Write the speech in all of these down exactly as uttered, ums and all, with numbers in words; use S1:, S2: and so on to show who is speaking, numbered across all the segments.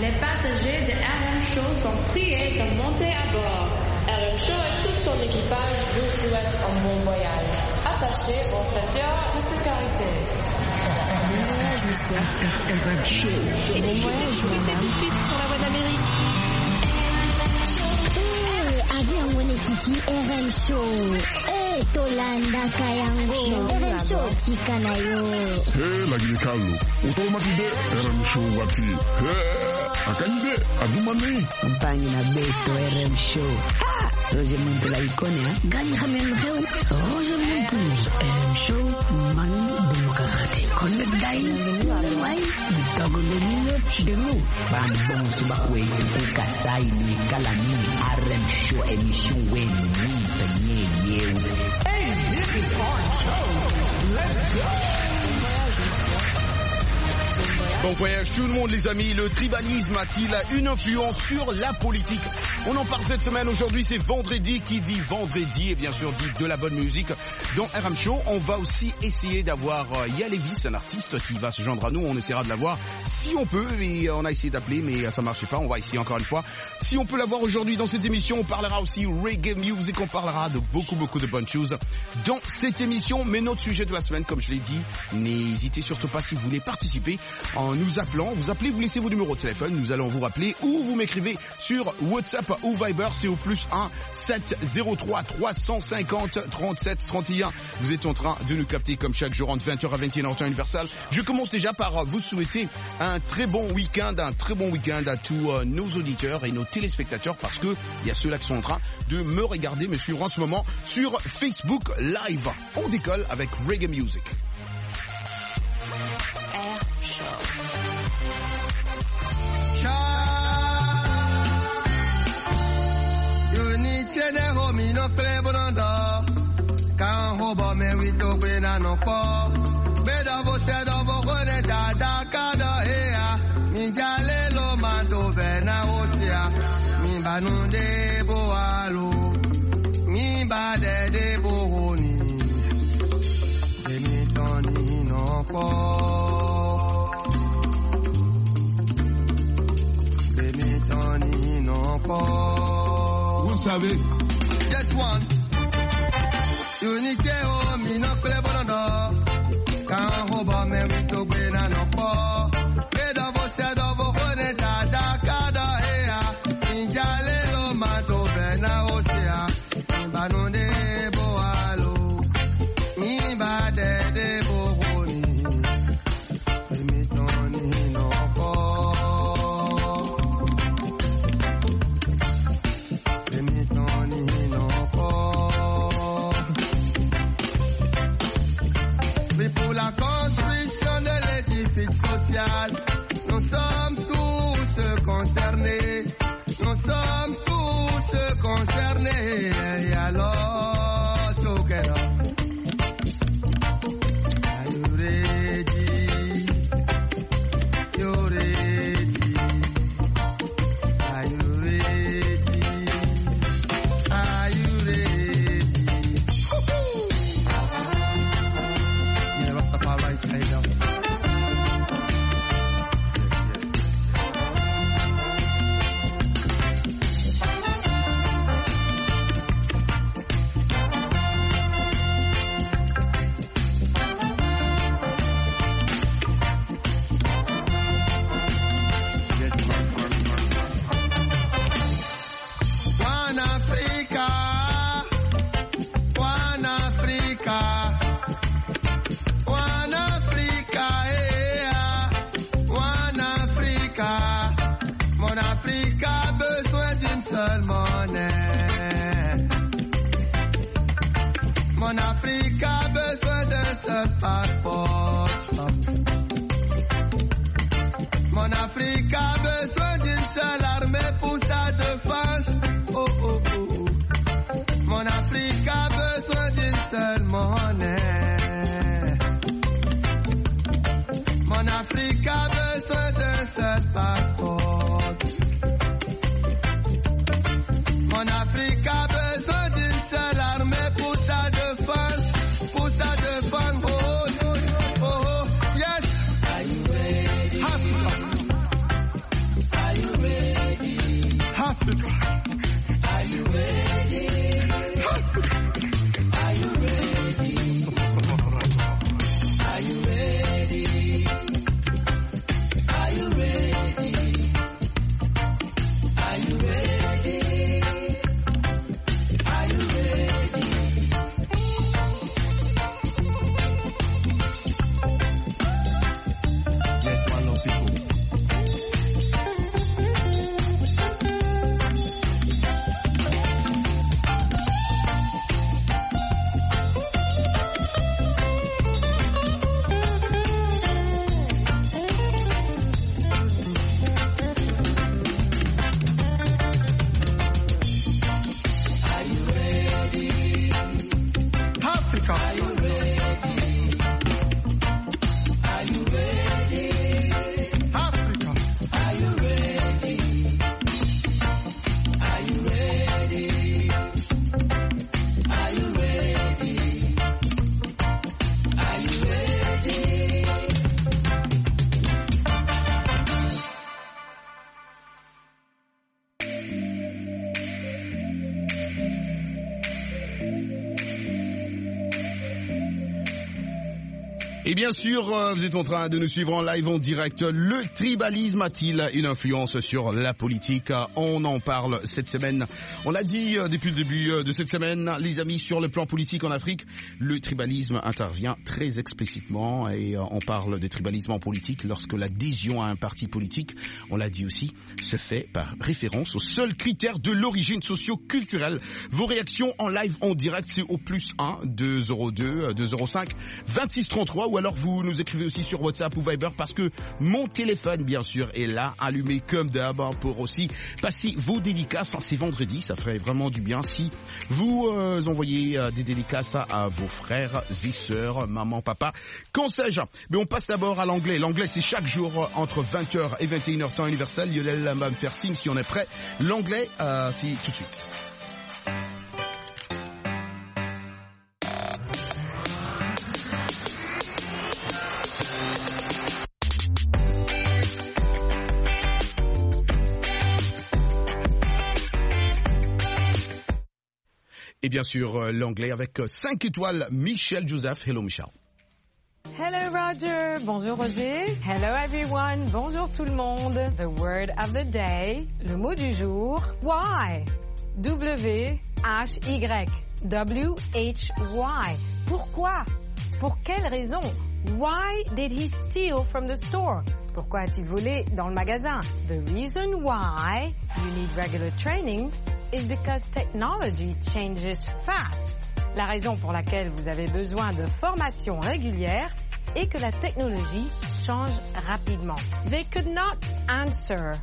S1: Les passagers de R M Show sont priés de monter à bord. R M Show et tout son équipage vous souhaitent un bon voyage. Attachez vos ceintures de sécurité.
S2: Bon voyage, monsieur. R M Show. Bon voyage, madame. Tout de suite sur la voie d'Amérique.
S3: Avion Wenekiti R M Show. Eh, Tolanda Kayango. R M Show tikanayo.
S4: Eh, lagi kalu. Utomatide R M Show wati. Eh, akanyide adumani.
S5: Mpangi na beto R M Show. Ah, Roger Montela ikone ha. Gani hamen heu. Roger Montela R M Show man demokrate. Connect dai. Wai. Bitago lenino denu. Ban bon subakwe ukasai ni kalani R M Show émission wen ni penye yeu.
S6: Hey, this is our show. Let's go.
S7: Bon voyage tout le monde les amis, le tribalisme a-t-il une influence sur la politique? On en parle cette semaine, aujourd'hui c'est vendredi, qui dit vendredi et bien sûr dit de la bonne musique. Dans R M Show, on va aussi essayer d'avoir euh, Yalevis, un artiste qui va se joindre à nous, on essaiera de l'avoir si on peut, et on a essayé d'appeler mais ça marchait pas, on va essayer encore une fois. Si on peut l'avoir aujourd'hui dans cette émission, on parlera aussi reggae music, on parlera de beaucoup beaucoup de bonnes choses dans cette émission, mais notre sujet de la semaine, comme je l'ai dit, n'hésitez surtout pas si vous voulez participer en nous appelant, vous appelez, vous laissez vos numéros de téléphone, nous allons vous rappeler, ou vous m'écrivez sur WhatsApp ou Viber, c'est au plus un sept zéro trois trois cent cinquante trente-sept trente et un. Vous êtes en train de nous capter comme chaque jour entre vingt heures à vingt et une heures temps universel. Je commence déjà par vous souhaiter un très bon week-end, un très bon week-end à tous euh, nos auditeurs et nos téléspectateurs, parce que il y a ceux-là qui sont en train de me regarder, me suivre en ce moment sur Facebook Live. On décolle avec Reggae Music.
S8: Unite de homi no plebonanda, kan hobo me wito kwena no ko. Beda vo se do vo kone da da kada ea, mi jale lo mando vena osia, mi banunde bo alo, mi bade de bo honi, de mi toni no ko, de mi toni no ko.
S4: Savez.
S8: Just one. Unité o mi no klebono. Kan hoba me wito bena no po. Beda vo se do vo hone da da kada ea. Injale lo mato bena osia. Banonde bo alo. Mi ba de de bo honi. Mi toni no po. Pour la construction de l'édifice social, nous sommes tous concernés, nous sommes tous concernés, et alors, together, are you ready? You're ready, are you ready? Are you ready? Right side up. One Africa, one Africa. One Africa, yeah. One Africa. Mon Afrique a besoin d'une seule monnaie. Mon Afrique a besoin d'un seul passeport. Mon Afrique a besoin d'une seule armée pour sa défense. Oh, oh, oh. Mon Afrique a besoin d'une seule monnaie. Mon Afrique a besoin d'un seul passeport. Mon Afrique a besoin d'une seule armée pour sa défense, pour sa défense. Oh, oh, oh, oh. Are you ready? Are you ready? Are you ready? Are you ready? Are you ready? Are you ready? Yes, one of people.
S7: Et bien sûr, vous êtes en train de nous suivre en live en direct. Le tribalisme a-t-il une influence sur la politique? On en parle cette semaine. On l'a dit depuis le début de cette semaine, les amis, sur le plan politique en Afrique, le tribalisme intervient très explicitement et on parle de tribalisme en politique lorsque l'adhésion à un parti politique, on l'a dit aussi, se fait par référence aux seuls critères de l'origine socio-culturelle. Vos réactions en live en direct, c'est au plus un deux zéro deux deux zéro cinq vingt-six trente-trois ou alors vous nous écrivez aussi sur WhatsApp ou Viber parce que mon téléphone, bien sûr, est là, allumé comme d'hab pour aussi passer vos dédicaces. C'est vendredi, ça ferait vraiment du bien si vous euh, envoyez euh, des dédicaces à, à vos frères et sœurs, maman, papa, qu'en sais-je. Mais on passe d'abord à l'anglais. L'anglais, c'est chaque jour entre vingt heures et vingt et une heures temps universel. Lionel va me faire signe si on est prêt. L'anglais, euh, c'est tout de suite. Et bien sûr, l'anglais avec cinq étoiles, Michel Joseph. Hello, Michel.
S9: Hello, Roger. Bonjour, Roger. Hello, everyone. Bonjour, tout le monde. The word of the day. Le mot du jour. Why? W H Y. W H Y. Pourquoi? Pour quelle raison? Why did he steal from the store? Pourquoi a-t-il volé dans le magasin? The reason why you need regular training is because technology changes fast. La raison pour laquelle vous avez besoin de formation régulière est que la technologie change rapidement. They could not answer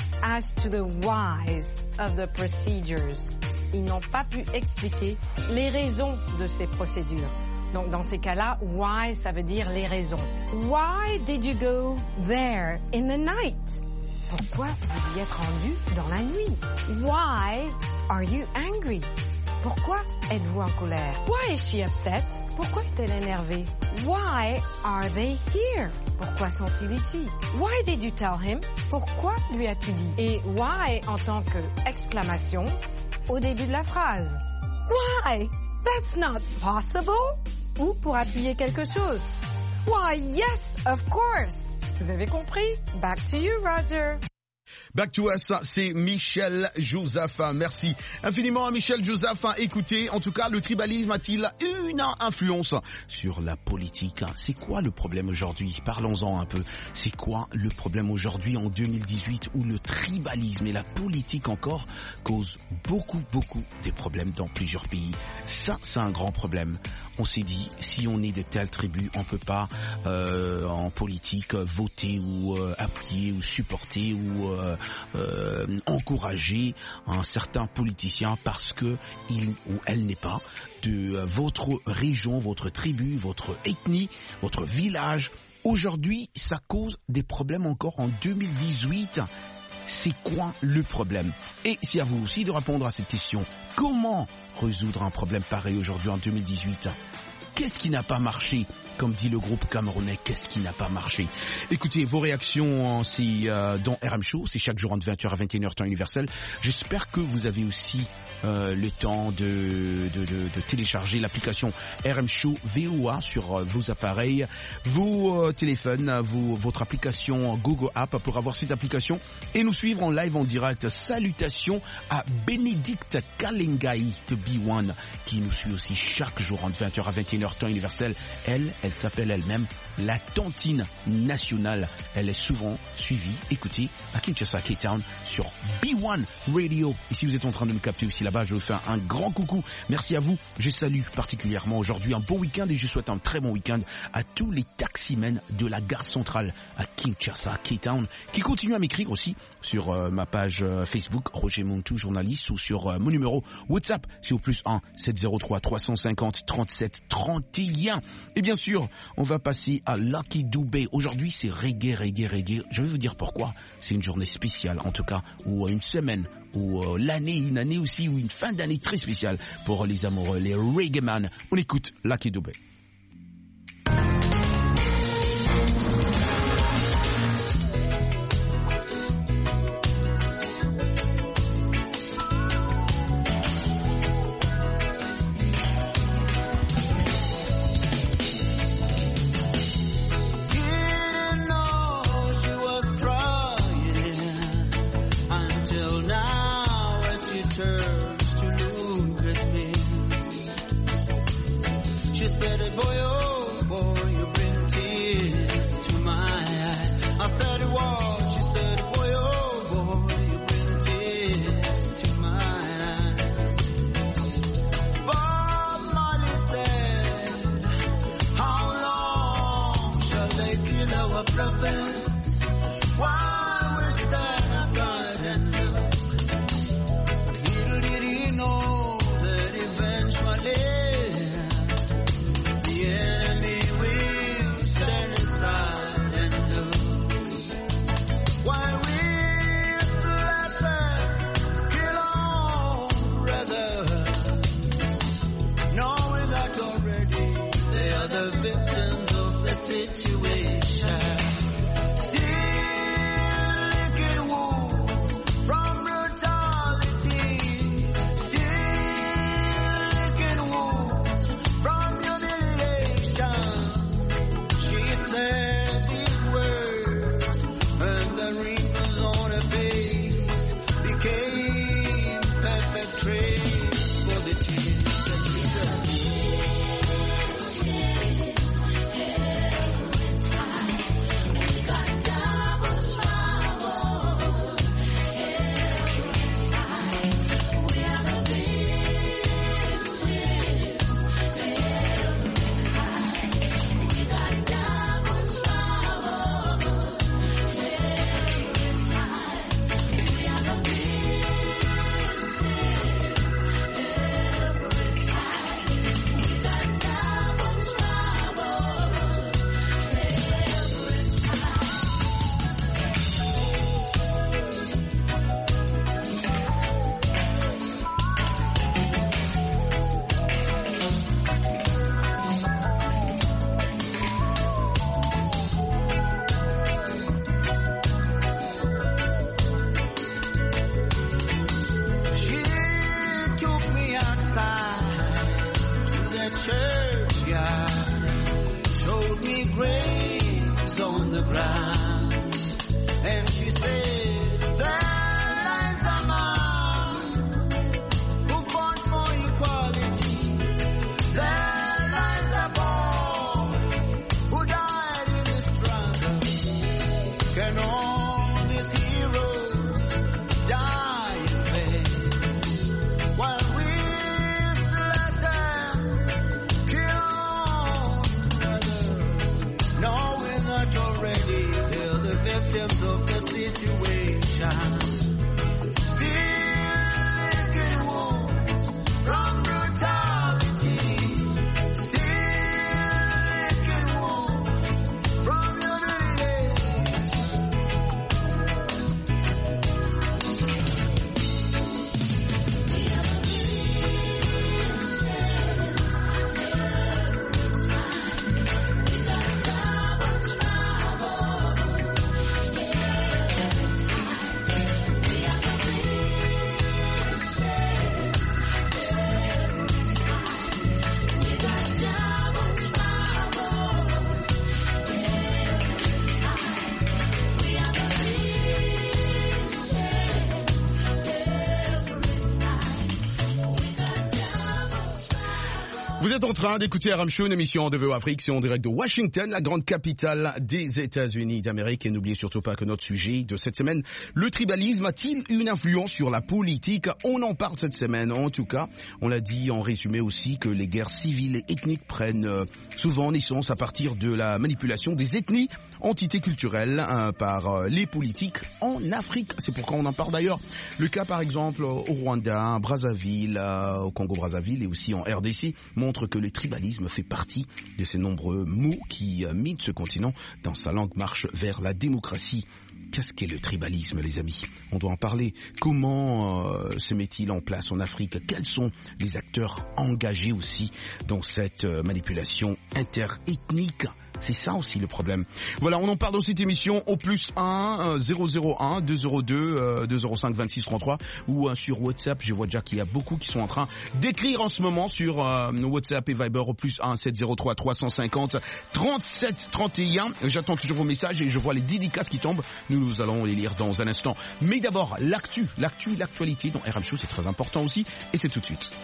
S9: as to the whys of the procedures. Ils n'ont pas pu expliquer les raisons de ces procédures. Donc dans ces cas-là, why ça veut dire les raisons. Why did you go there in the night? Pourquoi vous y êtes rendu dans la nuit? Why are you angry? Pourquoi êtes-vous en colère? Why is she upset? Pourquoi est-elle énervée? Why are they here? Pourquoi sont-ils ici? Why did you tell him? Pourquoi lui as-tu dit? Et why en tant que exclamation au début de la phrase. Why? That's not possible? Ou pour appuyer quelque chose. Why, yes, of course. Vous avez compris? Back to you, Roger.
S7: Back to us, c'est Michel Joseph. Merci infiniment à Michel Joseph. Écoutez, en tout cas, le tribalisme a-t-il une influence sur la politique? C'est quoi le problème aujourd'hui? Parlons-en un peu. C'est quoi le problème aujourd'hui en deux mille dix-huit où le tribalisme et la politique encore causent beaucoup, beaucoup de problèmes dans plusieurs pays? Ça, c'est un grand problème. On s'est dit, si on est de telles tribus, on peut pas euh, en politique voter ou euh, appuyer ou supporter ou euh, euh, encourager un certain politicien parce que il ou elle n'est pas de euh, votre région, votre tribu, votre ethnie, votre village. Aujourd'hui, ça cause des problèmes encore en deux mille dix-huit. C'est quoi le problème? Et c'est à vous aussi de répondre à cette question. Comment résoudre un problème pareil aujourd'hui en deux mille dix-huit? qu'est-ce qui n'a pas marché? Comme dit le groupe camerounais, qu'est-ce qui n'a pas marché? Écoutez, vos réactions, c'est euh, dans R M Show, c'est chaque jour entre vingt heures à vingt et une heures temps universel. J'espère que vous avez aussi euh, le temps de, de, de, de télécharger l'application R M Show V O A sur euh, vos appareils, vos euh, téléphones, vos, votre application Google App pour avoir cette application et nous suivre en live en direct. Salutations à Bénédicte Kalengai de B un qui nous suit aussi chaque jour entre vingt heures à vingt et une heures temps universel. Elle, elle s'appelle elle-même la Tantine Nationale. Elle est souvent suivie, écoutée à Kinshasa, Cape Town sur B un Radio. Et si vous êtes en train de nous capter aussi là-bas, je vous fais un, un grand coucou. Merci à vous. Je salue particulièrement aujourd'hui un bon week-end et je souhaite un très bon week-end à tous les taximens de la gare centrale à Kinshasa, Cape Town, qui continuent à m'écrire aussi sur euh, ma page euh, Facebook Roger Montou journaliste ou sur euh, mon numéro WhatsApp, c'est au plus un sept zéro trois trois cent cinquante trente-sept trente et un. Et bien sûr, on va passer à Lucky Dubé. Aujourd'hui, c'est reggae, reggae, reggae. Je vais vous dire pourquoi. C'est une journée spéciale, en tout cas, ou une semaine, ou euh, l'année, une année aussi, ou une fin d'année très spéciale pour les amoureux, les reggae man. On écoute Lucky Dubé.
S10: Said it
S7: Vous êtes en train d'écouter R M Show, une émission de V O Afrique, c'est en direct de Washington, la grande capitale des États-Unis d'Amérique. Et n'oubliez surtout pas que notre sujet de cette semaine, le tribalisme a-t-il une influence sur la politique? On en parle cette semaine. En tout cas, on l'a dit en résumé aussi que les guerres civiles et ethniques prennent souvent naissance à partir de la manipulation des ethnies, entités culturelles hein, par les politiques en Afrique. C'est pourquoi on en parle d'ailleurs. Le cas par exemple au Rwanda, à Brazzaville, au Congo-Brazzaville et aussi en R D C montre que le tribalisme fait partie de ces nombreux mots qui euh, minent ce continent dans sa longue marche vers la démocratie. Qu'est-ce qu'est le tribalisme, les amis? On doit en parler. Comment euh, se met-il en place en Afrique? Quels sont les acteurs engagés aussi dans cette euh, manipulation interethnique? C'est ça aussi le problème. Voilà, on en parle dans cette émission au plus un zéro zéro un deux zéro deux deux zéro cinq vingt-six trente-trois ou euh, sur WhatsApp. Je vois déjà qu'il y a beaucoup qui sont en train d'écrire en ce moment sur euh, WhatsApp et Viber au plus un sept zéro trois trois cent cinquante trente-sept trente et un. J'attends toujours vos messages et je vois les dédicaces qui tombent. Nous allons les lire dans un instant. Mais d'abord, l'actu, l'actu, l'actualité dans R M Show, c'est très important aussi et c'est tout de suite.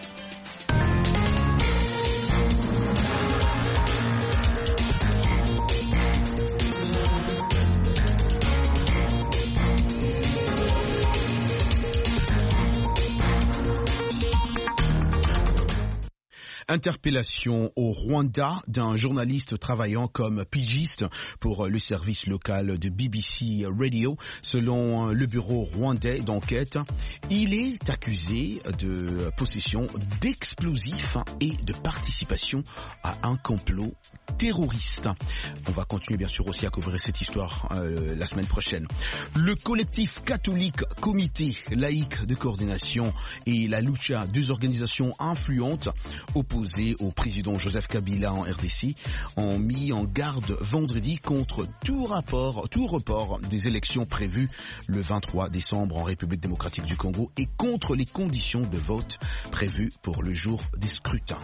S7: Interpellation au Rwanda d'un journaliste travaillant comme pigiste pour le service local de B B C Radio. Selon le bureau rwandais d'enquête, il est accusé de possession d'explosifs et de participation à un complot terroriste. On va continuer bien sûr aussi à couvrir cette histoire euh, la semaine prochaine. Le collectif catholique Comité laïque de coordination et la Lucha, deux organisations influentes opposées au président Joseph Kabila en R D C, ont mis en garde vendredi contre tout rapport, tout report des élections prévues le vingt-trois décembre en République démocratique du Congo et contre les conditions de vote prévues pour le jour des scrutins.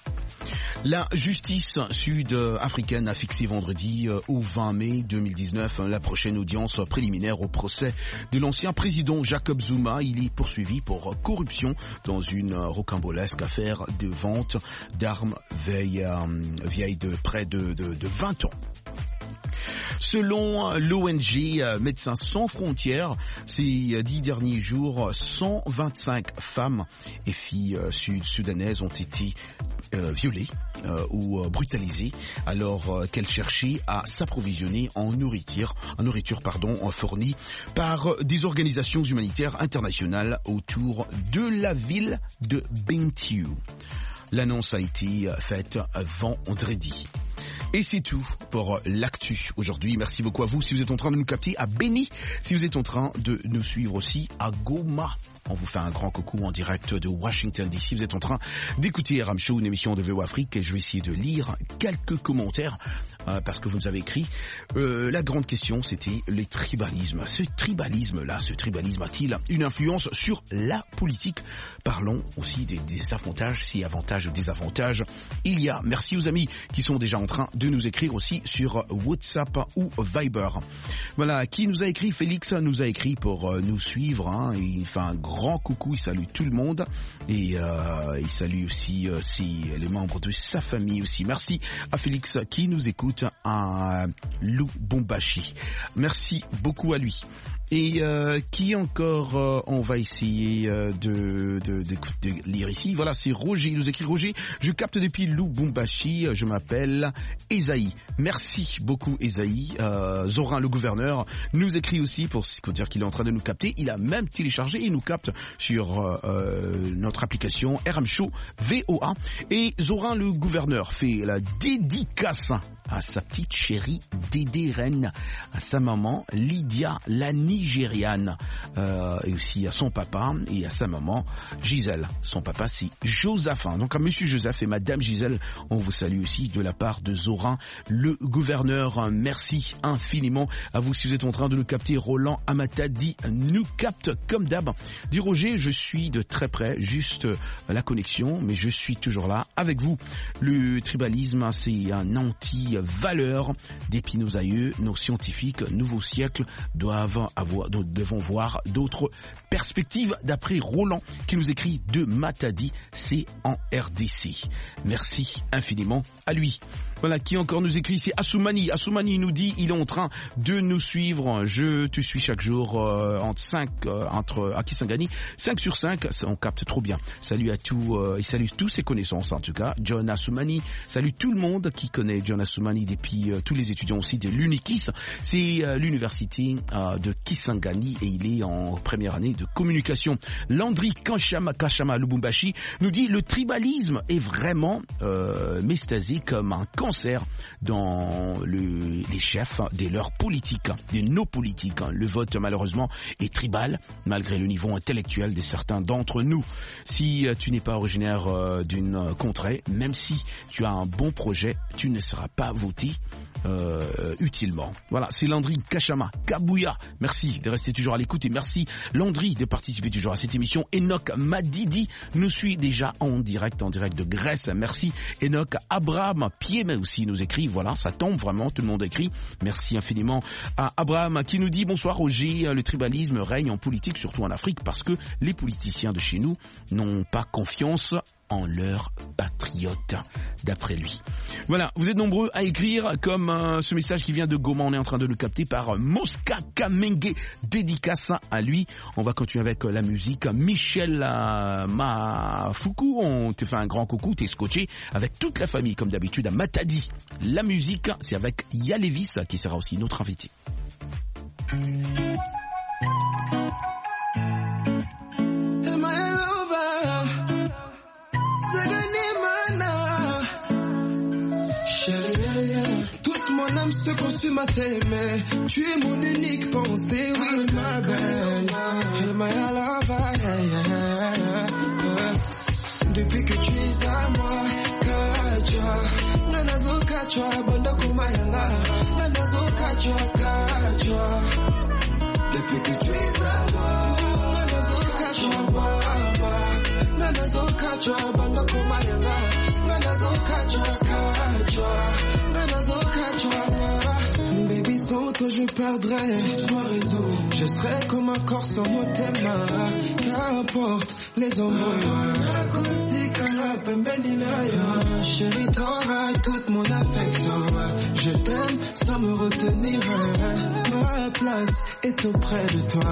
S7: La justice sud-africaine a fixé vendredi au vingt mai deux mille dix-neuf la prochaine audience préliminaire au procès de l'ancien président Jacob Zuma. Il est poursuivi pour corruption dans une rocambolesque affaire de vente d'armes vieilles, euh, vieilles de près de, de, de vingt ans. Selon l'O N G Médecins sans frontières, ces dix derniers jours, cent vingt-cinq femmes et filles sud-soudanaises ont été euh, violées euh, ou euh, brutalisées alors euh, qu'elles cherchaient à s'approvisionner en nourriture, en nourriture pardon, fournie par des organisations humanitaires internationales autour de la ville de Bentiu. L'annonce a été faite vendredi. Et c'est tout pour l'actu aujourd'hui. Merci beaucoup à vous si vous êtes en train de nous capter à Beni, si vous êtes en train de nous suivre aussi à Goma. On vous fait un grand coucou en direct de Washington D C. Vous êtes en train d'écouter R M Show, une émission de V O Afrique, et je vais essayer de lire quelques commentaires euh, parce que vous nous avez écrit. Euh, la grande question, c'était les tribalismes. Ce tribalisme-là, ce tribalisme a-t-il une influence sur la politique? Parlons aussi des désavantages, si avantages ou désavantages il y a. Merci aux amis qui sont déjà en train de nous écrire aussi sur WhatsApp ou Viber. Voilà, qui nous a écrit? Félix nous a écrit pour euh, nous suivre. Hein, et il fait un grand coucou, il salue tout le monde et euh, il salue aussi euh, si, les membres de sa famille aussi. Merci à Félix qui nous écoute à Lubumbashi. Merci beaucoup à lui. Et euh, qui encore euh, on va essayer euh, de, de, de, de lire ici. Voilà, c'est Roger, il nous écrit Roger. Je capte depuis Lubumbashi, je m'appelle Esaïe. Merci beaucoup Esaïe. Euh, Zorin, le gouverneur, nous écrit aussi pour, pour dire qu'il est en train de nous capter. Il a même téléchargé et nous capte sur euh, notre application R M Show V O A. Et Zorin, le gouverneur, fait la dédicace à sa petite chérie Dédé Reine, à sa maman Lydia la Nigériane, euh, et aussi à son papa et à sa maman Gisèle. Son papa c'est Joseph. Donc à Monsieur Joseph et Madame Gisèle, on vous salue aussi de la part de Zorin, le le gouverneur. Merci infiniment à vous si vous êtes en train de nous capter. Roland Amatadi nous capte comme d'hab. Dit Roger, je suis de très près, juste la connexion, mais je suis toujours là avec vous. Le tribalisme, c'est un anti-valeur. Depuis nos aïeux, nos scientifiques, nouveaux siècles doivent avoir, devons voir d'autres perspectives. D'après Roland qui nous écrit de Matadi, c'est en R D C. Merci infiniment à lui. Voilà, qui encore nous écrit, c'est Assoumani. Assoumani nous dit, il est en train de nous suivre. Je te suis chaque jour euh, entre cinq, euh, entre à Kisangani, cinq sur cinq, on capte trop bien. Salut à tous, euh, et salut tous ses connaissances en tout cas. John Assoumani, salut tout le monde qui connaît John Assoumani depuis euh, tous les étudiants aussi de l'Unikis. C'est euh, l'université euh, de Kisangani et il est en première année de communication. Landry Kanchama Kachama Lubumbashi nous dit, le tribalisme est vraiment euh, métastasé comme un cancer dans le, les chefs des leurs politiques, des nos politiques. Le vote malheureusement est tribal malgré le niveau intellectuel de certains d'entre nous. Si tu n'es pas originaire euh, d'une contrée, même si tu as un bon projet, tu ne seras pas voté euh, utilement. Voilà, c'est Landry Kachama Kabouya. Merci de rester toujours à l'écoute et merci Landry de participer toujours à cette émission. Enoch Madidi nous suit déjà en direct, en direct de Grèce. Merci Enoch. Abraham Pied mais aussi nous écrit, voilà, ça tombe vraiment, tout le monde écrit. Merci infiniment à Abraham qui nous dit, bonsoir Roger, le tribalisme règne en politique, surtout en Afrique, parce que les politiciens de chez nous n'ont pas confiance en leurs patriotes, d'après lui. Voilà, vous êtes nombreux à écrire, comme euh, ce message qui vient de Goma, on est en train de le capter par Mosca Kamenge, dédicace à lui. On va continuer avec euh, la musique. Michel euh, Mafuku, on te fait un grand coucou, t'es scotché avec toute la famille, comme d'habitude, à Matadi. La musique, c'est avec Yalevis, qui sera aussi notre invité.
S10: Toute mon âme se consume à t'aimer. Tu es mon unique pensée, oui ma belle. Elle m'a depuis que tu es à moi, Kachwa, Nanazo Kachwa, Banda Kumayanga, Nanazo Kachwa, Kachwa. Depuis que tu es à moi, Nanazo Kachwa, Mama, Nanazo Kachwa, Banda Kumayanga, Nanazo Kachwa, Kachwa, Nanazo Kachwa. Baby, sans toi je perdrais ma raison. Je serais comme un corps sans mot thème. Qu'importe les hommes. Chérie, t'auras toute mon affection. Je t'aime sans me retenir. Ma place est auprès de toi.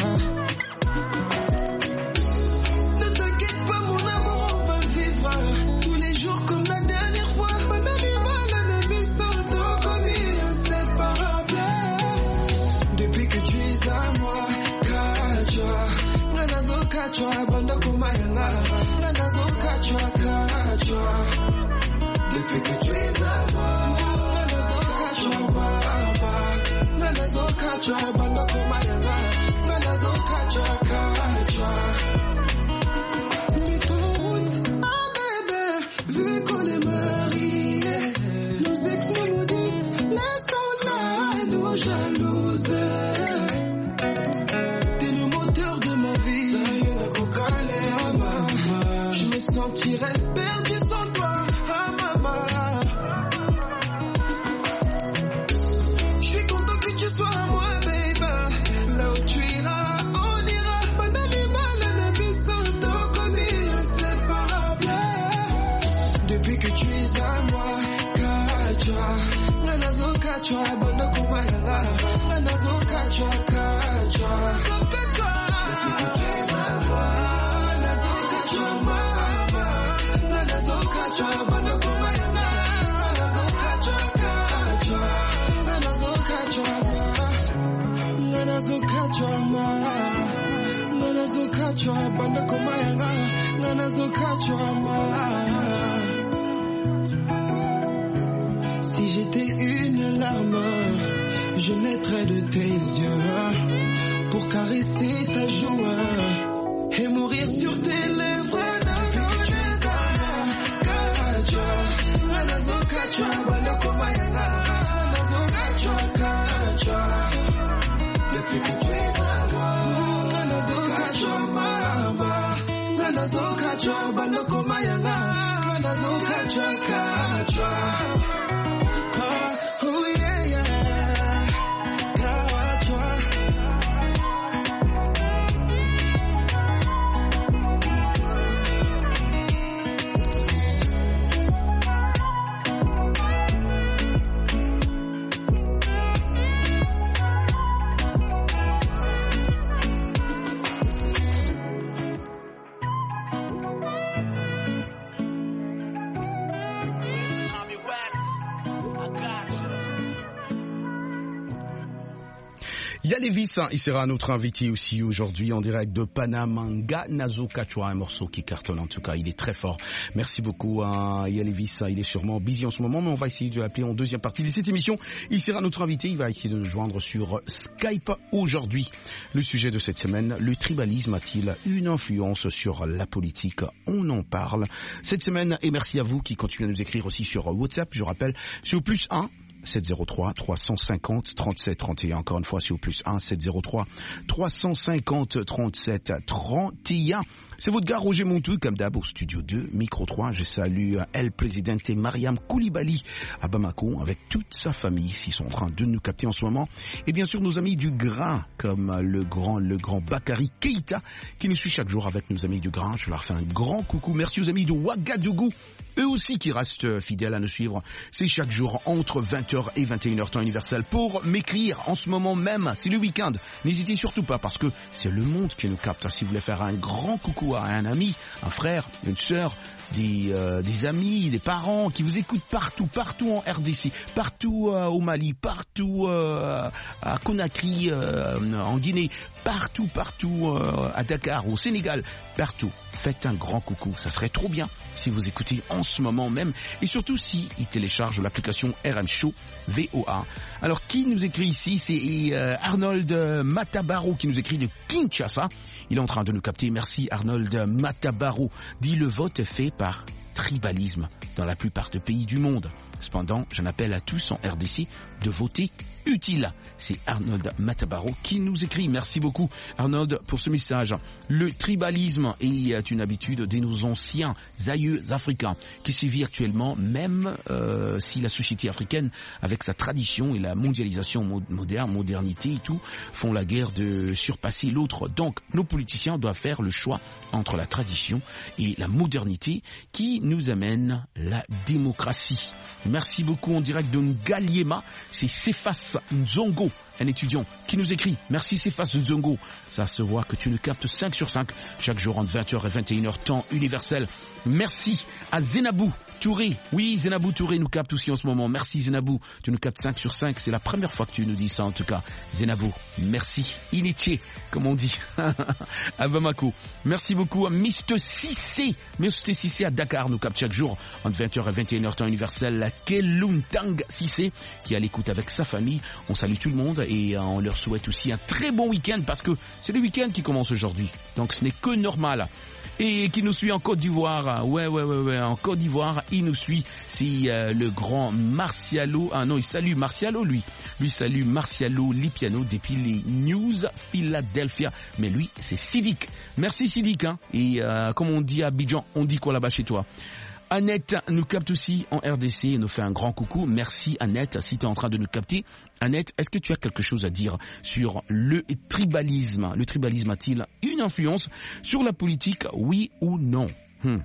S10: Ne t'inquiète pas mon amour, on va vivre tous les jours comme la dernière fois. Un animal, un ami s'auto commis inséparable. Depuis que tu es à moi, Kachwa, Nanazo Kachwa, Banda Kumayanga, Nanazo Kachwa, Kachwa. Depuis que tu es à moi, Nanazo Kachwa, Mama, Nanazo Kachwa, Banda Kumayanga, Nanazo Kachwa, Kachwa. Mais toute, ah bébé, vu qu'on est mariés, nos ex nous maudissent, laissons là et nos jalouses. T'es le moteur de ma vie, je me sentirais perdu sans toi, ah maman. Je suis content que tu sois à moi, baby. Là où tu iras, on ira. Pas d'animal, un ami s'auto commis inséparable. Depuis que tu es à moi, Kachwa, Nanazo Kachwa, Banda Kumayanga, Nanazo Kachwa, Kachwa. Depuis que tu es à moi, Nanazo Kachwa, Mama, Nanazo Kachwa, Banda Kumayanga, Nanazo Kachwa, Kachwa, Nanazo Kachwa, Nanazo Kachwa, Mama, Nanazo Kachwa, Banda Kumayanga, Nanazo Kachwa, Mama. Si j'étais une larme, je naîtrais de tes yeux pour caresser ta joue et mourir sur tes lèvres. Depuis que tu es à moi, Kachwa, Nanazo Kachwa, Banda Kumayanga, kachwa bando komayanga nazo kachwa kachwa oh yeah yeah kachwa
S7: Yalevis, il sera notre invité aussi aujourd'hui en direct de Panamanga, Nazo Kachwa, un morceau qui cartonne en tout cas, il est très fort. Merci beaucoup à Yalevis, il est sûrement busy en ce moment, mais on va essayer de l'appeler en deuxième partie de cette émission. Il sera notre invité, il va essayer de nous joindre sur Skype aujourd'hui. Le sujet de cette semaine, le tribalisme a-t-il une influence sur la politique? On en parle cette semaine et merci à vous qui continuez à nous écrire aussi sur WhatsApp. Je rappelle, c'est au plus un sept zéro trois trois cent cinquante trente-sept trente et un. Encore une fois, c'est au plus un sept zéro trois trois cent cinquante trente-sept trente et un. C'est votre gars Roger Montou, comme d'hab au studio deux, micro trois. Je salue El Presidente Mariam Koulibaly à Bamako avec toute sa famille, s'ils sont en train de nous capter en ce moment. Et bien sûr, nos amis du grain, comme le grand, le grand Bakary Keïta, qui nous suit chaque jour avec nos amis du grain. Je leur fais un grand coucou. Merci aux amis de Ouagadougou, eux aussi qui restent fidèles à nous suivre. C'est chaque jour entre vingt heures et vingt et une heures temps universel pour m'écrire en ce moment même. C'est le week-end. N'hésitez surtout pas parce que c'est le monde qui nous capte. Si vous voulez faire un grand coucou à un ami, un frère, une sœur, des, euh, des amis, des parents qui vous écoutent partout, partout en R D C, partout euh, au Mali, partout euh, à Conakry, euh, en Guinée, partout, partout euh, à Dakar, au Sénégal, partout. Faites un grand coucou. Ça serait trop bien si vous écoutez en ce moment même et surtout si ils téléchargent l'application R M Show V O A. Alors qui nous écrit ici? C'est euh, Arnold Matabaro qui nous écrit de Kinshasa. Il est en train de nous capter. Merci Arnold Matabaro. Dit le vote est fait par tribalisme dans la plupart des pays du monde. Cependant, j'en appelle à tous en R D C de voter utile. C'est Arnold Matabaro qui nous écrit. Merci beaucoup Arnold pour ce message. Le tribalisme est une habitude de nos anciens aïeux africains qui sévit actuellement, même euh, si la société africaine, avec sa tradition et la mondialisation moderne, modernité et tout, font la guerre de surpasser l'autre. Donc nos politiciens doivent faire le choix entre la tradition et la modernité qui nous amène la démocratie. Merci beaucoup en direct de Ngaliema. C'est Cephas Nzongo, un étudiant qui nous écrit. Merci Cephas Nzongo. Ça se voit que tu nous captes cinq sur cinq chaque jour entre vingt heures et vingt et une heures temps universel. Merci à Zenabou Touré. Oui, Zenabou Touré nous capte aussi en ce moment. Merci Zenabou. Tu nous captes cinq sur cinq. C'est la première fois que tu nous dis ça en tout cas. Zenabou, merci. Iniché, comme on dit. À Bamako. Merci beaucoup à mister Cissé. mister Cissé à Dakar nous capte chaque jour entre vingt heures et vingt et une heures temps universel. Keluntang Cissé qui est à l'écoute avec sa famille. On salue tout le monde et on leur souhaite aussi un très bon week-end parce que c'est le week-end qui commence aujourd'hui. Donc ce n'est que normal. Et qui nous suit en Côte d'Ivoire. Ouais, ouais, ouais, ouais, en Côte d'Ivoire, il nous suit. C'est euh, le grand Marcialo. Ah non, il salue Marcialo, lui. Lui salue Marcialo Lipiano depuis les News Philadelphia. Mais lui, c'est Sidik. Merci Sidik. Hein. Et euh, comme on dit à Abidjan, on dit quoi là-bas chez toi? Annette nous capte aussi en R D C et nous fait un grand coucou. Merci Annette, si tu es en train de nous capter. Annette, est-ce que tu as quelque chose à dire sur le tribalisme? Le tribalisme a-t-il une influence sur la politique, oui ou non? hmm.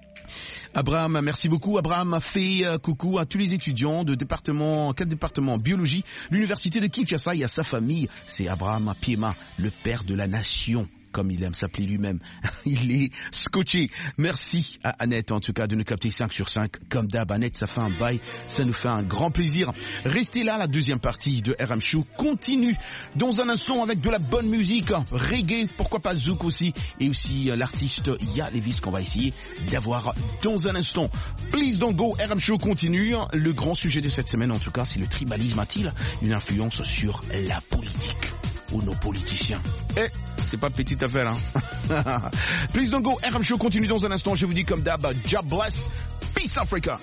S7: Abraham, merci beaucoup. Abraham fait euh, coucou à tous les étudiants de département, quel département? Biologie, l'université de Kinshasa et à sa famille. C'est Abraham Piema, le père de la nation. Comme il aime s'appeler lui-même. Il est scotché. Merci à Annette, en tout cas, de nous capter cinq sur cinq. Comme d'hab, Annette, ça fait un bail. Ça nous fait un grand plaisir. Restez là, la deuxième partie de R M Show continue dans un instant avec de la bonne musique. Reggae, pourquoi pas zouk aussi. Et aussi euh, l'artiste Ya Levis qu'on va essayer d'avoir dans un instant. Please don't go, R M Show continue. Le grand sujet de cette semaine, en tout cas, c'est le tribalisme a-t-il une influence sur la politique ou nos politiciens? Eh, c'est pas petite affaire, hein. Please don't go, R M Show continue dans un instant. Je vous dis comme d'hab, God bless, peace Africa.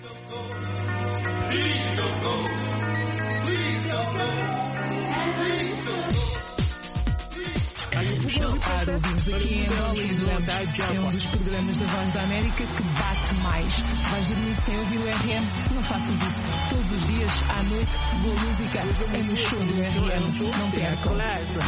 S7: Please don't go, please don't go, please don't go.
S11: Claro, ouvimos aqui em Angola e duramos. É um dos programas da Voz da América que bate mais. Vais dormir sem ouvir o R M? Não faças isso. Todos os dias, à noite, boa música é no show do R M. Não percam.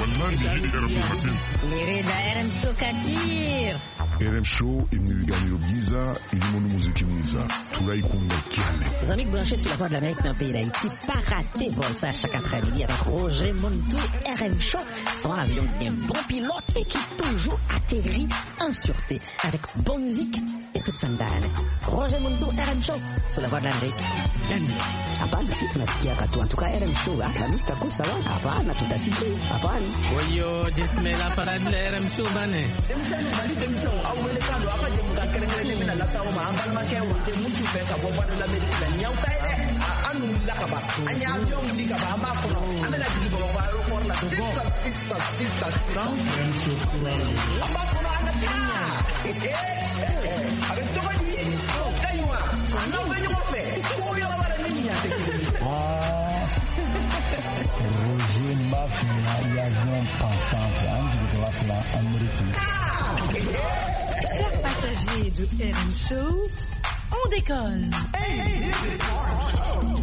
S3: Lirida R M Show Katir.
S4: R M Show imnigani Giza ilimono muziki mwiza tunaikunda kiale.
S5: Les amis branchés sur la voix de l'Amérique dans le pays d'Haïti, pas raté bon ça chaque après-midi avec Roger Montou, R M Show, son avion bien bon pilote et qui toujours atterrit en sûreté avec bonne musique et toute sandale. Roger Montou, R M Show, sur la voix de l'Amérique. Hapana, si tunasikia katu. En tout cas, R M Show, la mista kwa sawa. Hapana, tutasikia. Hapana.
S12: Wayo, jismela para de R M Show bane.
S6: Demsano bali demsano au wele kando apa je muka kere kere mina la sawa ma ambal ma ke wote mutu fe ka bo bana la medina nyau tai de anu la ka ba anya avion ndi ka ba ma ko amela di bo ba ro por la sista sista sista from R M Show amba ko na ana tinya eh eh avec to bani oh kaiwa no venyo mo fe ko yo ba la niña te
S13: ah Roger Mafia y avion pensant de la plan américaine.
S14: Chers passagers de R M Show, on décolle.
S6: Hey, this is R M Show.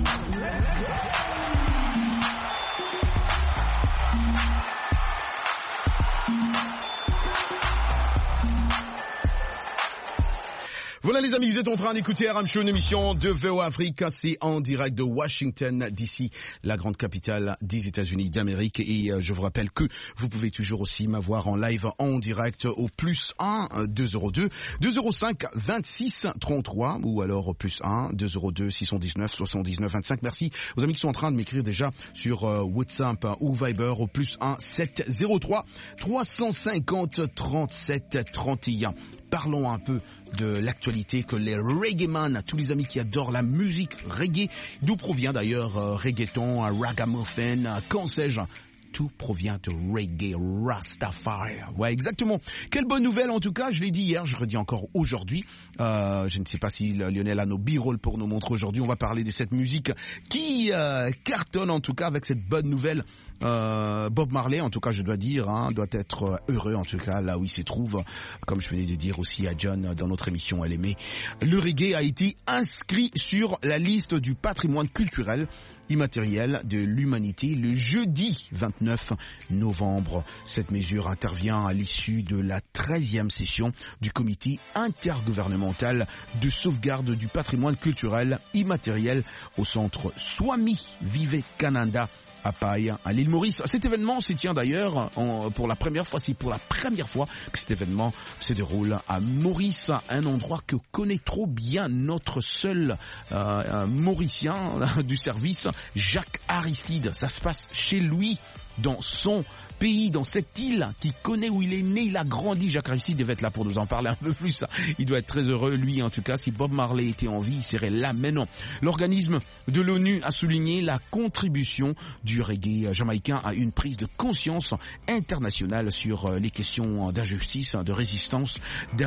S7: Voilà les amis, vous êtes en train d'écouter R M Show, une émission de V O Afrique, c'est en direct de Washington D C, la grande capitale des États-Unis d'Amérique. Et euh, je vous rappelle que vous pouvez toujours aussi m'avoir en live en direct au plus un deux zéro deux deux zéro cinq vingt-six trente-trois ou alors au plus un deux zéro deux six cent dix-neuf soixante-dix-neuf vingt-cinq. Merci aux amis qui sont en train de m'écrire déjà sur euh, WhatsApp ou Viber au plus un sept zéro trois trois cent cinquante trente-sept trente et un. Parlons un peu de l'actualité que les reggaeman, tous les amis qui adorent la musique reggae, d'où provient d'ailleurs euh, reggaeton, ragamuffin, euh, qu'en sais-je, tout provient de reggae, Rastafari. Ouais, exactement. Quelle bonne nouvelle en tout cas, je l'ai dit hier, je redis encore aujourd'hui. Euh, je ne sais pas si Lionel a nos b-rolls pour nous montrer aujourd'hui. On va parler de cette musique qui euh, cartonne en tout cas avec cette bonne nouvelle. Euh, Bob Marley, en tout cas, je dois dire, hein, doit être heureux, en tout cas, là où il se trouve. Comme je venais de dire aussi à John dans notre émission Elle aimait, le reggae a été inscrit sur la liste du patrimoine culturel immatériel de l'humanité le jeudi vingt-neuf novembre. Cette mesure intervient à l'issue de la treizième session du comité intergouvernemental de sauvegarde du patrimoine culturel immatériel au centre Swami Vivekananda à Paille, à l'île Maurice. Cet événement se tient d'ailleurs en, pour la première fois, c'est pour la première fois que cet événement se déroule à Maurice, un endroit que connaît trop bien notre seul euh, Mauricien du service, Jacques Aristide. Ça se passe chez lui, dans son pays, dans cette île qui connaît où il est né, il a grandi. Jacques Aristide devait être là pour nous en parler un peu plus. Il doit être très heureux, lui en tout cas. Si Bob Marley était en vie, il serait là. Mais non. L'organisme de l'ONU a souligné la contribution du reggae jamaïcain à une prise de conscience internationale sur les questions d'injustice, de résistance,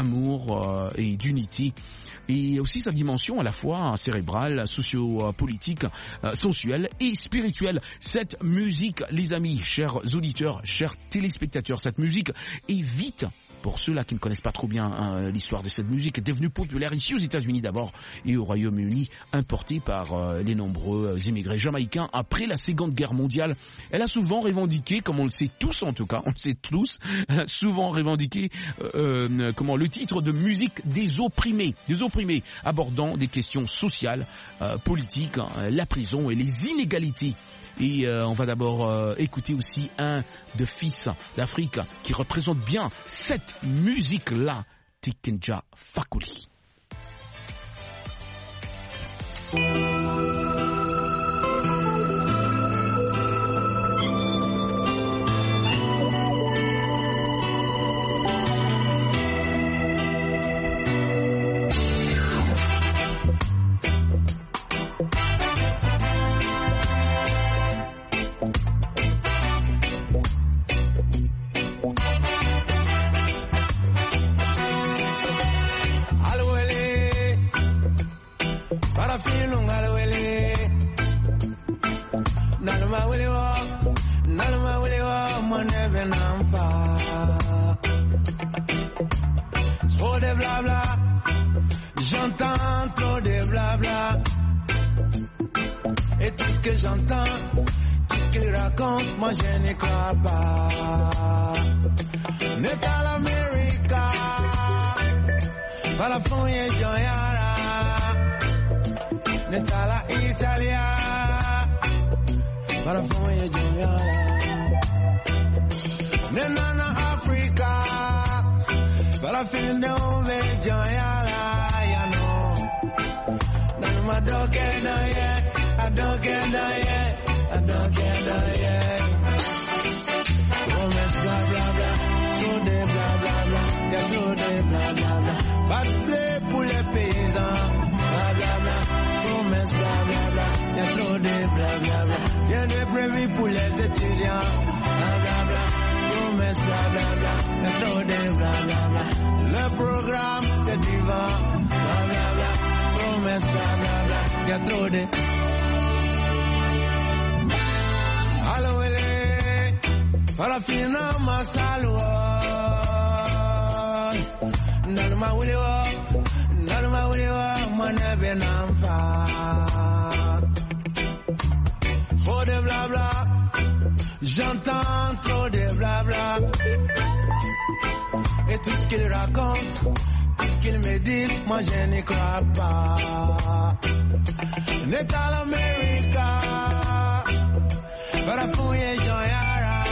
S7: d'amour et d'unité. Et aussi sa dimension à la fois cérébrale, socio-politique, euh, sensuelle et spirituelle. Cette musique, les amis, chers auditeurs, chers téléspectateurs, cette musique est vite, pour ceux-là qui ne connaissent pas trop bien hein, l'histoire de cette musique, est devenue populaire ici aux États-Unis d'abord et au Royaume-Uni, importée par euh, les nombreux immigrés jamaïcains après la Seconde Guerre mondiale. Elle a souvent revendiqué, comme on le sait tous en tout cas, on le sait tous, elle a souvent revendiqué euh, euh, comment le titre de musique des opprimés, des opprimés, abordant des questions sociales, euh, politiques, hein, la prison et les inégalités. Et euh, on va d'abord euh, écouter aussi un de Fils d'Afrique qui représente bien cette musique-là, Tikenja Fakoly.
S6: Para feel long,
S10: Trop de blabla, j'entends trop de blabla. Et tout ce que j'entends, tout ce qu'il raconte, moi je n'y crois pas. Neta l'Amérique, par la folie Joyara. Neta la Italia, par la folie Joyara. Nena Africa, par la fin de Ove Joyara. Ya no, nana ma doke na ye, I don't get that yet, I don't get that yet. Promesse bla bla bla, trop de bla bla bla, y'a trop de bla bla bla. Pas de blé pour les paysans, bla bla bla. Promesse bla bla bla, y'a trop de bla bla bla. Rien de prévu pour les étudiants, bla bla bla. Promesse bla bla bla, y'a trop de bla bla bla. Le programme c'est du vent, bla bla bla. Promesse bla bla bla, y'a trop de. Parafina masalwa, nalma wuliwa, nalma wuliwa, manebe namfa. Trop de blabla, j'entends trop de blabla. Et tout ce qu'ils racontent, tout ce qu'ils me disent, moi je n'y crois pas. Neta l'Amérique, parafouye Joyara.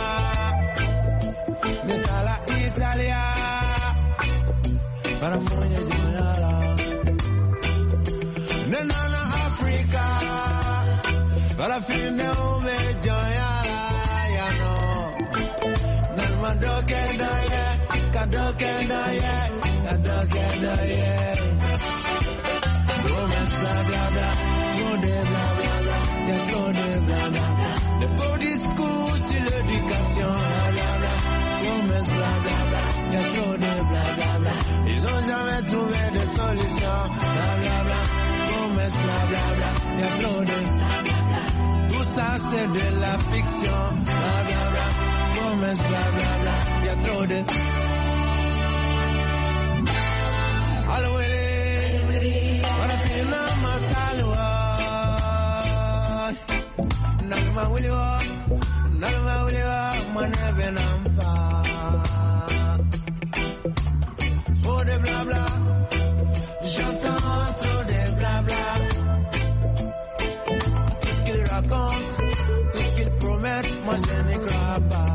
S10: Neta la Italia, para foye Joyara. Nena na Africa, para fin de Ove Joyara. Ya no, nalma doke da ye, kadoke da ye, kadoke da ye. Promesse bla bla bla, trop de bla bla bla, y'a trop de bla bla bla. De faux discours sur l'éducation, bla bla bla. Promesse bla bla bla, y'a trop de bla bla bla. Ils ont jamais trouvé de solution, bla bla bla. Promesse bla bla bla, y'a trop de bla bla bla. Tout ça c'est de la fiction, bla bla bla. Promesse bla bla bla, y'a trop de. Alwele, warafina masalwa, nalma wuliwa, nalma wuliwa, manebe namfa. Trop de blabla, j'entends trop de blabla. Tout ce qu'ils racontent, tout ce qu'ils promettent, moi je n'y crois pas.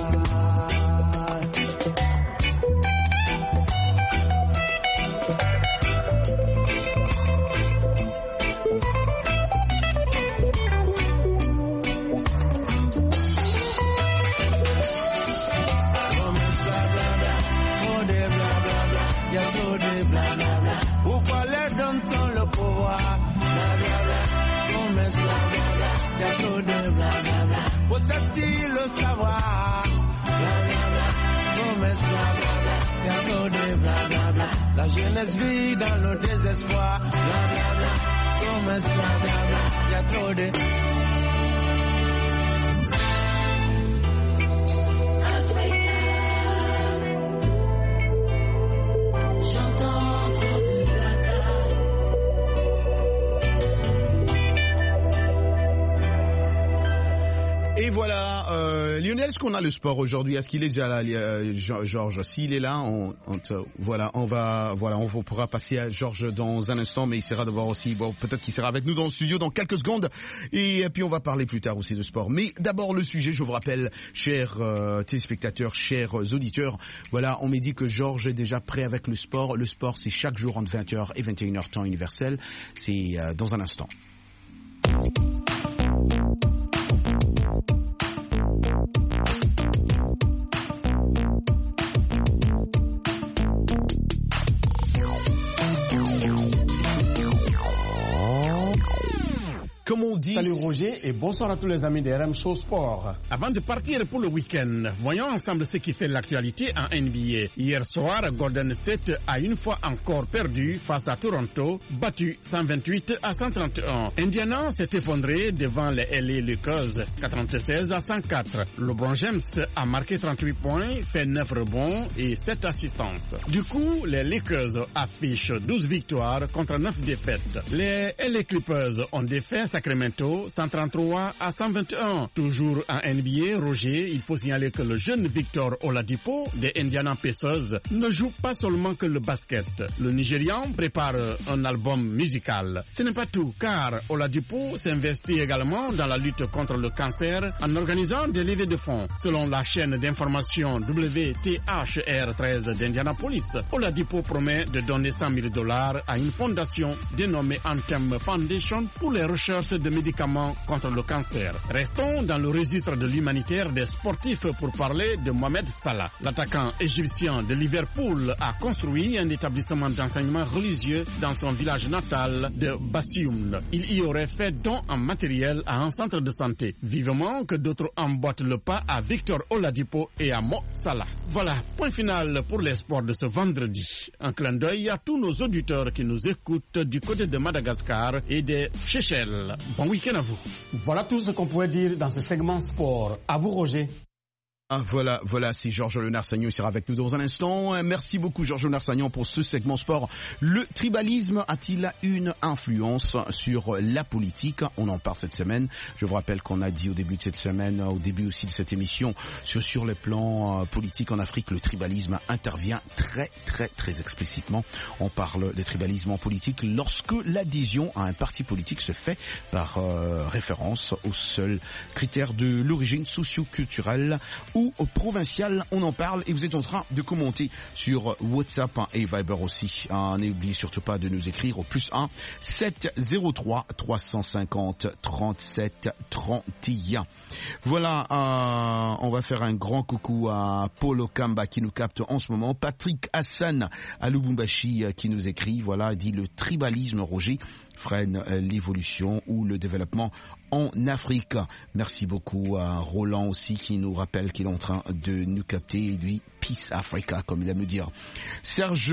S10: Pourquoi les donne sont le pouvoir? Blablabla, promesse blablabla, y'a trop de blablabla. Possède-t-il le savoir? Blablabla, promesse blablabla, y'a trop de blablabla. La jeunesse vit dans le désespoir. Blablabla, promesse blablabla, y'a trop de.
S7: Et voilà, euh, Lionel, est-ce qu'on a le sport aujourd'hui? Est-ce qu'il est déjà là, euh, Georges? S'il est là, on, on te, voilà, on va, voilà, on pourra passer à Georges dans un instant, mais il sera d'abord aussi, bon, peut-être qu'il sera avec nous dans le studio dans quelques secondes, et puis on va parler plus tard aussi de sport. Mais d'abord le sujet, je vous rappelle, chers euh, téléspectateurs, chers auditeurs, voilà, on m'a dit que Georges est déjà prêt avec le sport. Le sport, c'est chaque jour entre vingt heures et vingt et une heures temps universel. C'est euh, dans un instant. Comme on vendredi.
S15: Salut Roger et bonsoir à tous les amis de R M Show Sport.
S16: Avant de partir pour le week-end, voyons ensemble ce qui fait l'actualité en N B A. Hier soir, Golden State a une fois encore perdu face à Toronto, battu cent vingt-huit à cent trente et un. Indiana s'est effondré devant les L A Lakers, quatre-vingt-seize à cent quatre. LeBron James a marqué trente-huit points, fait neuf rebonds et sept assistances. Du coup, les Lakers affichent douze victoires contre neuf défaites. Les L A Clippers ont défait Sacramento cent trente-trois à cent vingt et un. Toujours en N B A, Roger, il faut signaler que le jeune Victor Oladipo des Indiana Pacers ne joue pas seulement que le basket. Le Nigérian prépare un album musical. Ce n'est pas tout, car Oladipo s'investit également dans la lutte contre le cancer en organisant des levées de fonds. Selon la chaîne d'information W T H R treize d'Indianapolis, Oladipo promet de donner cent mille dollars à une fondation dénommée Anthem Foundation pour les recherches de médicaments contre le cancer. Restons dans le registre de l'humanitaire des sportifs pour parler de Mohamed Salah. L'attaquant égyptien de Liverpool a construit un établissement d'enseignement religieux dans son village natal de Bassioum. Il y aurait fait don en matériel à un centre de santé. Vivement que d'autres emboîtent le pas à Victor Oladipo et à Mo Salah. Voilà, point final pour les sports de ce vendredi. Un clin d'œil à tous nos auditeurs qui nous écoutent du côté de Madagascar et des Seychelles. Bon week-end à vous.
S15: Voilà tout ce qu'on pouvait dire dans ce segment sport. À vous Roger.
S7: Ah, voilà, voilà, c'est Georges Lenard-Sagnon, il sera avec nous dans un instant. Merci beaucoup Georges Lenard-Sagnon pour ce segment sport. Le tribalisme a-t-il une influence sur la politique? On en parle cette semaine. Je vous rappelle qu'on a dit au début de cette semaine, au début aussi de cette émission, sur, sur le plan euh, politique en Afrique, le tribalisme intervient très très très explicitement. On parle de tribalisme en politique lorsque l'adhésion à un parti politique se fait par euh, référence au seul critère de l'origine socio-culturelle ou au provincial. On en parle et vous êtes en train de commenter sur WhatsApp et Viber aussi. Hein, n'oubliez surtout pas de nous écrire au plus un sept zéro trois trois cent cinquante trente-sept trente et un. Voilà, euh, on va faire un grand coucou à Paul Okamba qui nous capte en ce moment. Patrick Hassan à Lubumbashi qui nous écrit, voilà, dit le tribalisme, Roger, freine l'évolution ou le développement en Afrique. Merci beaucoup à Roland aussi qui nous rappelle qu'il est en train de nous capter, lui, Peace Africa, comme il aime le dire. Serge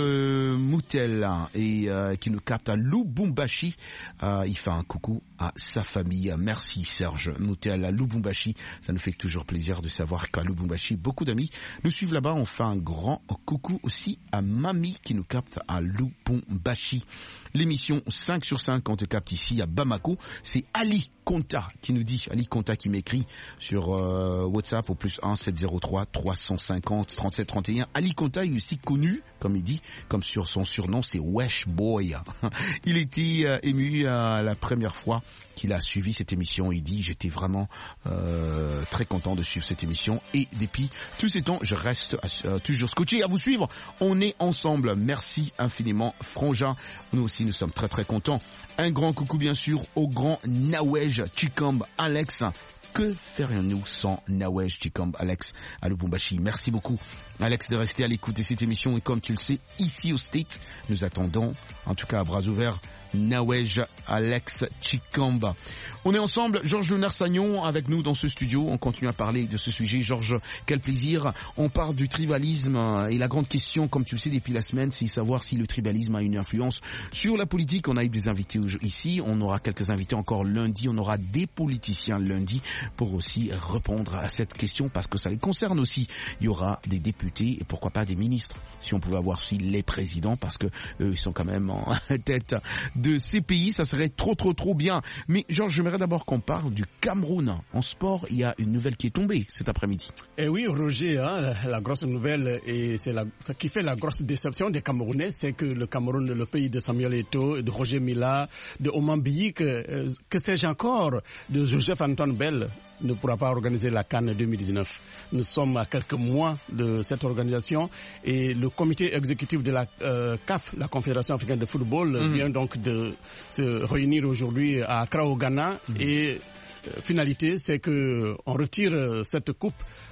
S7: Moutel et euh, qui nous capte à Lubumbashi, euh, il fait un coucou à sa famille. Merci Serge Moutel à Lubumbashi, ça nous fait toujours plaisir de savoir qu'à Lubumbashi, beaucoup d'amis nous suivent là-bas. On fait un grand coucou aussi à Mamie qui nous capte à Lubumbashi. L'émission cinq sur cinq, on te capte ici à Bamako. C'est Ali Konta qui nous dit, Ali Konta qui m'écrit sur euh, WhatsApp au plus un sept zéro trois trois cent cinquante trente-sept trente et un. Ali Konta est aussi connu, comme il dit, comme sur son surnom, c'est Wesh Boy. Il était euh, ému euh, la première fois qu'il a suivi cette émission. Il dit, j'étais vraiment euh, très content de suivre cette émission et depuis tous ces temps, je reste euh, toujours scotché à vous suivre. On est ensemble. Merci infiniment, Frangin. Nous aussi, nous sommes très très contents. Un grand coucou bien sûr au grand Nawej Chikamb Alex. Que ferions-nous sans Nawej Chikamb Alex à Lubumbashi? Merci beaucoup Alex de rester à l'écoute de cette émission et comme tu le sais, ici au State, nous attendons, en tout cas à bras ouverts, Nawej Alex Chikamba. On est ensemble, Georges Lenard-Sagnon avec nous dans ce studio, on continue à parler de ce sujet. Georges, quel plaisir. On parle du tribalisme et la grande question, comme tu le sais depuis la semaine, c'est savoir si le tribalisme a une influence sur la politique. On a eu des invités ici, on aura quelques invités encore lundi, on aura des politiciens lundi pour aussi répondre à cette question parce que ça les concerne aussi. Il y aura des députés et pourquoi pas des ministres. Si on pouvait avoir aussi les présidents parce que eux ils sont quand même en tête de ces pays, ça serait trop trop trop bien. Mais Georges, j'aimerais d'abord qu'on parle du Cameroun. En sport, il y a une nouvelle qui est tombée cet après-midi.
S16: Et oui, Roger, hein, la, la grosse nouvelle et c'est la, ce qui fait la grosse déception des Camerounais, c'est que le Cameroun, le pays de Samuel Eto'o, de Roger Mila, de Oman Biyi, que, que sais-je encore, de Joseph-Antoine Bell, ne pourra pas organiser la CAN deux mille dix-neuf. Nous sommes à quelques mois de cette organisation et le comité exécutif de la euh, C A F, la Confédération africaine de football, mmh. vient donc de se réunir aujourd'hui à Accra au Ghana mmh. et euh, finalité, c'est que on retire cette coupe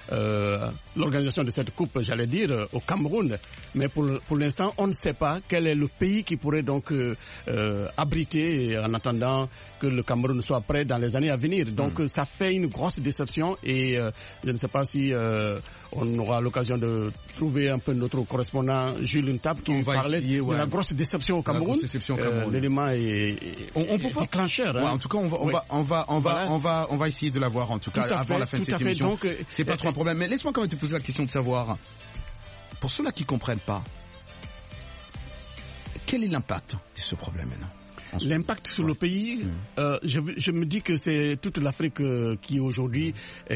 S16: euh, l'organisation de cette coupe, j'allais dire, euh, au Cameroun. Mais pour, pour l'instant, on ne sait pas quel est le pays qui pourrait donc euh, euh, abriter en attendant que le Cameroun soit prêt dans les années à venir. Donc mmh. ça fait une grosse déception et euh, je ne sais pas si euh, on aura l'occasion de trouver un peu notre correspondant Jules Ntap qui parlait essayer, ouais. de la grosse déception au Cameroun. Déception au Cameroun. Euh, l'élément est, est, on, on peut est déclencheur. Hein.
S7: Ouais, en tout cas, on va, on, oui. va, on va, on va, voilà. on va, on va essayer de l'avoir en tout cas tout avant fait, la fin de cette émission. Donc, c'est pas euh, trop un problème. Mais laisse-moi quand même te poser la question de savoir, pour ceux-là qui comprennent pas, quel est l'impact de ce problème maintenant?
S16: L'impact sur ouais. le pays, mmh. euh, je, je me dis que c'est toute l'Afrique euh, qui aujourd'hui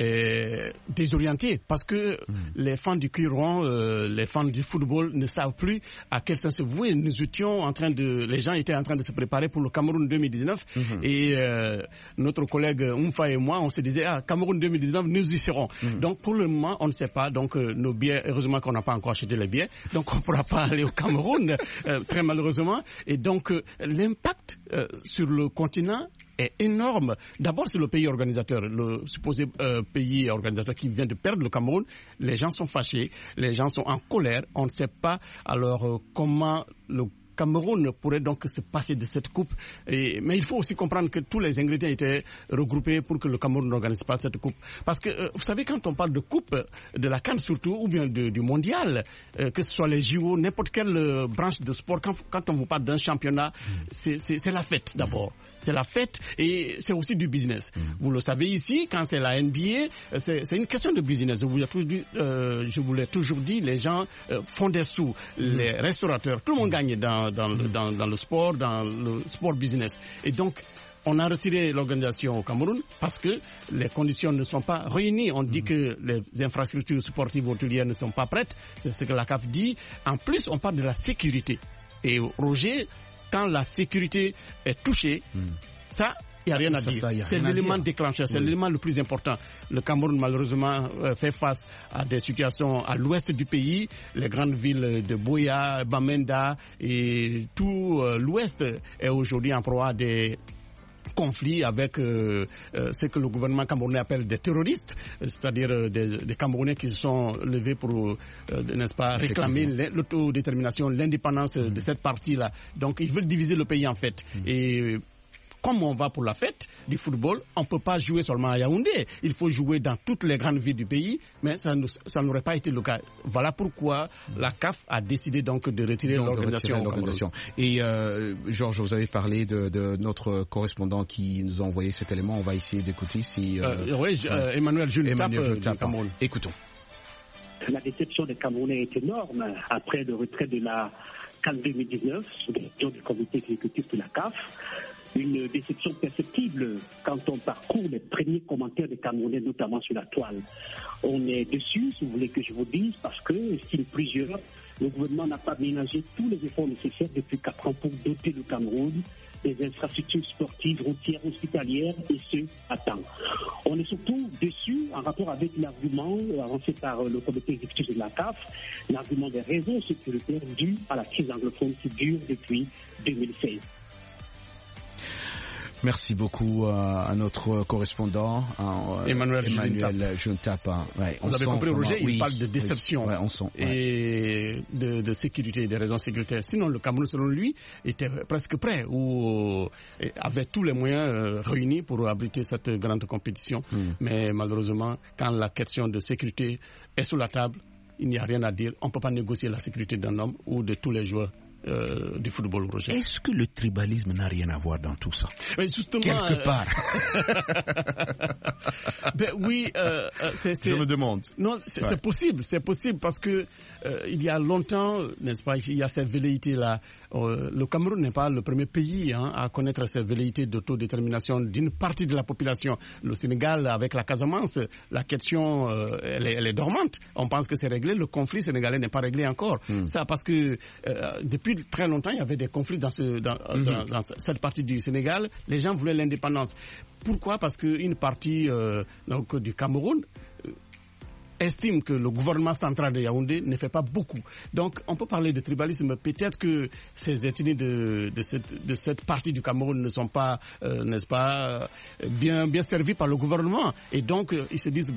S16: est désorientée parce que mmh. les fans du cuir rond, euh, les fans du football ne savent plus à quel sens se vouer. Nous étions en train de, les gens étaient en train de se préparer pour le Cameroun deux mille dix-neuf mmh. et euh, notre collègue Oumfa et moi, on se disait ah Cameroun deux mille dix-neuf, nous y serons. Mmh. Donc pour le moment, on ne sait pas. Donc euh, nos billets, heureusement qu'on n'a pas encore acheté les billets, donc on ne pourra pas aller au Cameroun euh, très malheureusement. Et donc euh, l'impact Euh, sur le continent est énorme. D'abord, c'est le pays organisateur, le supposé euh, pays organisateur qui vient de perdre le Cameroun. Les gens sont fâchés, les gens sont en colère. On ne sait pas alors euh, comment le Cameroun pourrait donc se passer de cette coupe. Et, mais il faut aussi comprendre que tous les ingrédients étaient regroupés pour que le Cameroun n'organise pas cette coupe. Parce que, euh, vous savez, quand on parle de coupe, de la CAN surtout, ou bien de, du mondial, euh, que ce soit les J O, n'importe quelle euh, branche de sport, quand, quand on vous parle d'un championnat, c'est, c'est, c'est la fête d'abord. C'est la fête et c'est aussi du business. Mmh. Vous le savez ici, quand c'est la N B A, c'est, c'est une question de business. Je vous l'ai toujours dit, euh, je vous l'ai toujours dit, les gens euh, font des sous, mmh. les restaurateurs, tout le monde gagne dans, dans, mmh. dans, dans le sport, dans le sport business. Et donc, on a retiré l'organisation au Cameroun parce que les conditions ne sont pas réunies. On dit mmh. que les infrastructures sportives hôtelières ne sont pas prêtes. C'est ce que la C A F dit. En plus, on parle de la sécurité. Et Roger, quand la sécurité est touchée, mmh. ça, il n'y a rien à ça, dire. Ça, c'est l'élément déclencheur, c'est oui. l'élément le plus important. Le Cameroun, malheureusement, euh, fait face à des situations à l'ouest du pays. Les grandes villes de Boya, Bamenda et tout euh, l'ouest est aujourd'hui en proie à des conflit avec euh, euh, ce que le gouvernement camerounais appelle des terroristes, c'est-à-dire euh, des, des Camerounais qui se sont levés pour, euh, n'est-ce pas, réclamer l'autodétermination, l'indépendance mmh. de cette partie-là. Donc ils veulent diviser le pays en fait. Mmh. Et comme on va pour la fête du football, on ne peut pas jouer seulement à Yaoundé. Il faut jouer dans toutes les grandes villes du pays, mais ça, ne, ça n'aurait pas été le cas. Voilà pourquoi la C A F a décidé donc de retirer donc l'organisation. De retirer l'organisation.
S7: Et euh, Georges, vous avez parlé de, de notre correspondant qui nous a envoyé cet élément. On va essayer d'écouter si... Euh,
S16: euh, oui, euh, Emmanuel Jules Emmanuel Tape, Cameroun.
S7: Écoutons.
S17: La déception des Camerounais est énorme après le retrait de la CAN deux mille dix-neuf sous gestion du comité exécutif de la C A F. Une déception perceptible quand on parcourt les premiers commentaires des Camerounais, notamment sur la toile. On est déçus, si vous voulez que je vous dise, parce que, estime plusieurs, le gouvernement n'a pas ménagé tous les efforts nécessaires depuis quatre ans pour doter le Cameroun des infrastructures sportives, routières, hospitalières, et ce, à temps. On est surtout déçus en rapport avec l'argument avancé par le comité exécutif de la C A F, l'argument des raisons sécuritaires dues à la crise anglophone qui dure depuis deux mille seize.
S7: Merci beaucoup à notre correspondant, à
S16: Emmanuel,
S7: Emmanuel Juntap.
S16: Ouais, Vous avez compris, Roger, il oui, parle de déception
S7: oui, ouais, on sent, ouais.
S16: et de, de sécurité, des raisons sécuritaires. Sinon, le Cameroun, selon lui, était presque prêt ou avait tous les moyens réunis pour abriter cette grande compétition. Mm. Mais malheureusement, quand la question de sécurité est sur la table, il n'y a rien à dire. On ne peut pas négocier la sécurité d'un homme ou de tous les joueurs Euh, du football, Roger.
S7: Est-ce que le tribalisme n'a rien à voir dans tout ça?
S16: Mais justement,
S7: quelque
S16: euh...
S7: part.
S16: ben oui, euh, c'est, c'est...
S7: Je me demande.
S16: Non, c'est, ouais. c'est possible, c'est possible parce que euh, il y a longtemps, n'est-ce pas, il y a ces velléités-là. Euh, le Cameroun n'est pas le premier pays hein, à connaître ces velléités d'autodétermination d'une partie de la population. Le Sénégal, avec la Casamance, la question, euh, elle, est, elle est dormante. On pense que c'est réglé. Le conflit sénégalais n'est pas réglé encore. Mm. Ça, parce que euh, depuis très longtemps, il y avait des conflits dans, ce, dans, mm-hmm. dans, dans cette partie du Sénégal. Les gens voulaient l'indépendance. Pourquoi? Parce qu'une partie euh, donc, du Cameroun euh, estime que le gouvernement central de Yaoundé ne fait pas beaucoup. Donc, on peut parler de tribalisme. Peut-être que ces ethnies de, de, cette, de cette partie du Cameroun ne sont pas, euh, n'est-ce pas, bien, bien servies par le gouvernement. Et donc, euh, ils se disent, ben,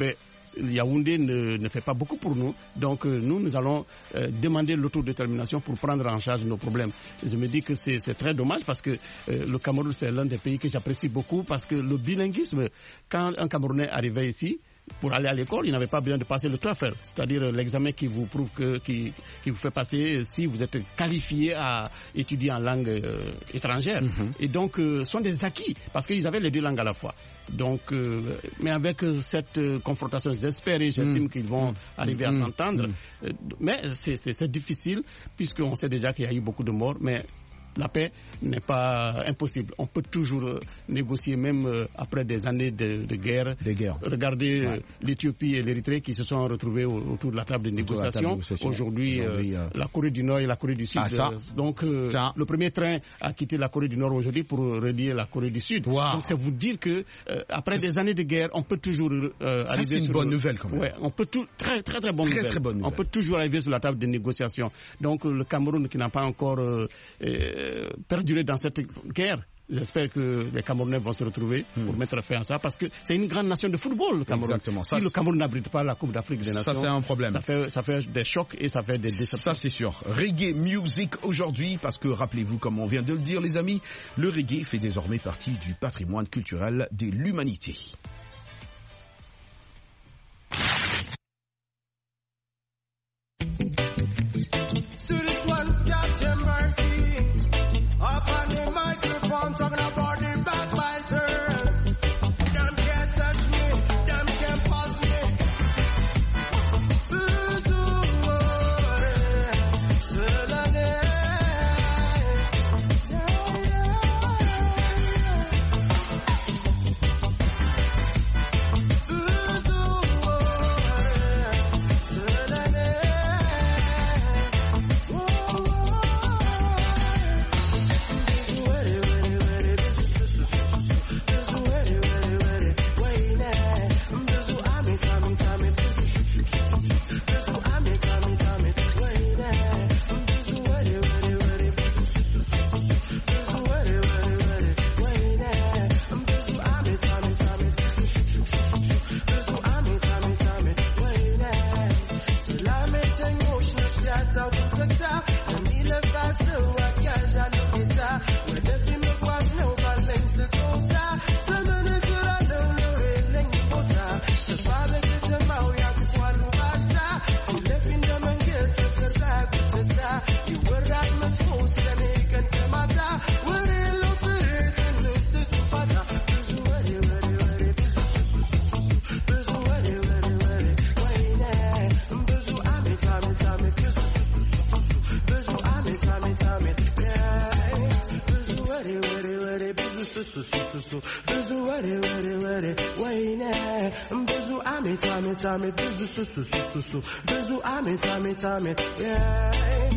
S16: Yaoundé ne, ne fait pas beaucoup pour nous. Donc euh, nous, nous allons euh, demander l'autodétermination pour prendre en charge nos problèmes. Je me dis que c'est, c'est très dommage parce que euh, le Cameroun, c'est l'un des pays que j'apprécie beaucoup parce que le bilinguisme, quand un Camerounais arrivait ici, pour aller à l'école, il n'avait pas besoin de passer le TOEFL, c'est-à-dire l'examen qui vous prouve que, qui, qui vous fait passer si vous êtes qualifié à étudier en langue euh, étrangère. Mm-hmm. Et donc, euh, ce sont des acquis, parce qu'ils avaient les deux langues à la fois. Donc, euh, mais avec cette euh, confrontation, j'espère et j'estime mm. qu'ils vont mm. arriver mm. à s'entendre. Mm. Euh, mais c'est, c'est, c'est difficile, puisqu'on sait déjà qu'il y a eu beaucoup de morts, mais la paix n'est pas impossible. On peut toujours euh, négocier, même euh, après des années de, de guerre. De guerre. Regardez ouais. euh, l'Éthiopie et l'Érythrée qui se sont retrouvés au, autour de la table de négociation. Aujourd'hui, Aujourd'hui euh, euh... la Corée du Nord et la Corée du Sud. Ah, ça. Euh, donc, euh, ça. le premier train a quitté la Corée du Nord aujourd'hui pour relier la Corée du Sud. Wow. Donc, c'est vous dire que euh, après c'est... des années de guerre, on peut toujours euh,
S7: ça,
S16: arriver.
S7: C'est une
S16: sur
S7: bonne
S16: le...
S7: nouvelle quand même.
S16: Ouais, on peut tout très très très bonne
S7: très,
S16: nouvelle.
S7: Très bonne nouvelle.
S16: On peut toujours arriver sur la table de négociation. Donc, le Cameroun qui n'a pas encore euh, euh, perduré dans cette guerre. J'espère que les Camerounais vont se retrouver hmm. pour mettre fin à ça, parce que c'est une grande nation de football, le Cameroun.
S7: Exactement. Ça,
S16: si le Cameroun n'abrite pas la Coupe d'Afrique des Nations,
S7: ça c'est un problème.
S16: Ça fait, ça fait des chocs et ça fait des déceptions.
S7: Ça c'est sûr. Reggae music aujourd'hui, parce que rappelez-vous, comme on vient de le dire les amis, le reggae fait désormais partie du patrimoine culturel de l'humanité.
S10: Up on the microphone, talking about the backbiters. Them can't touch me, them can't pause me. Tommy, bizu su su su su su, bizu ame Tommy Tommy, yeah.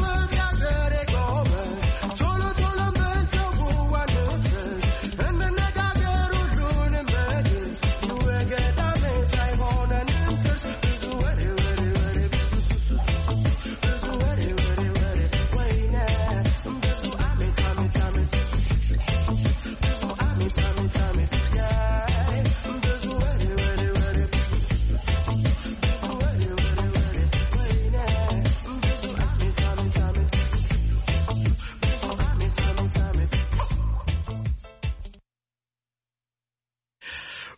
S10: And the next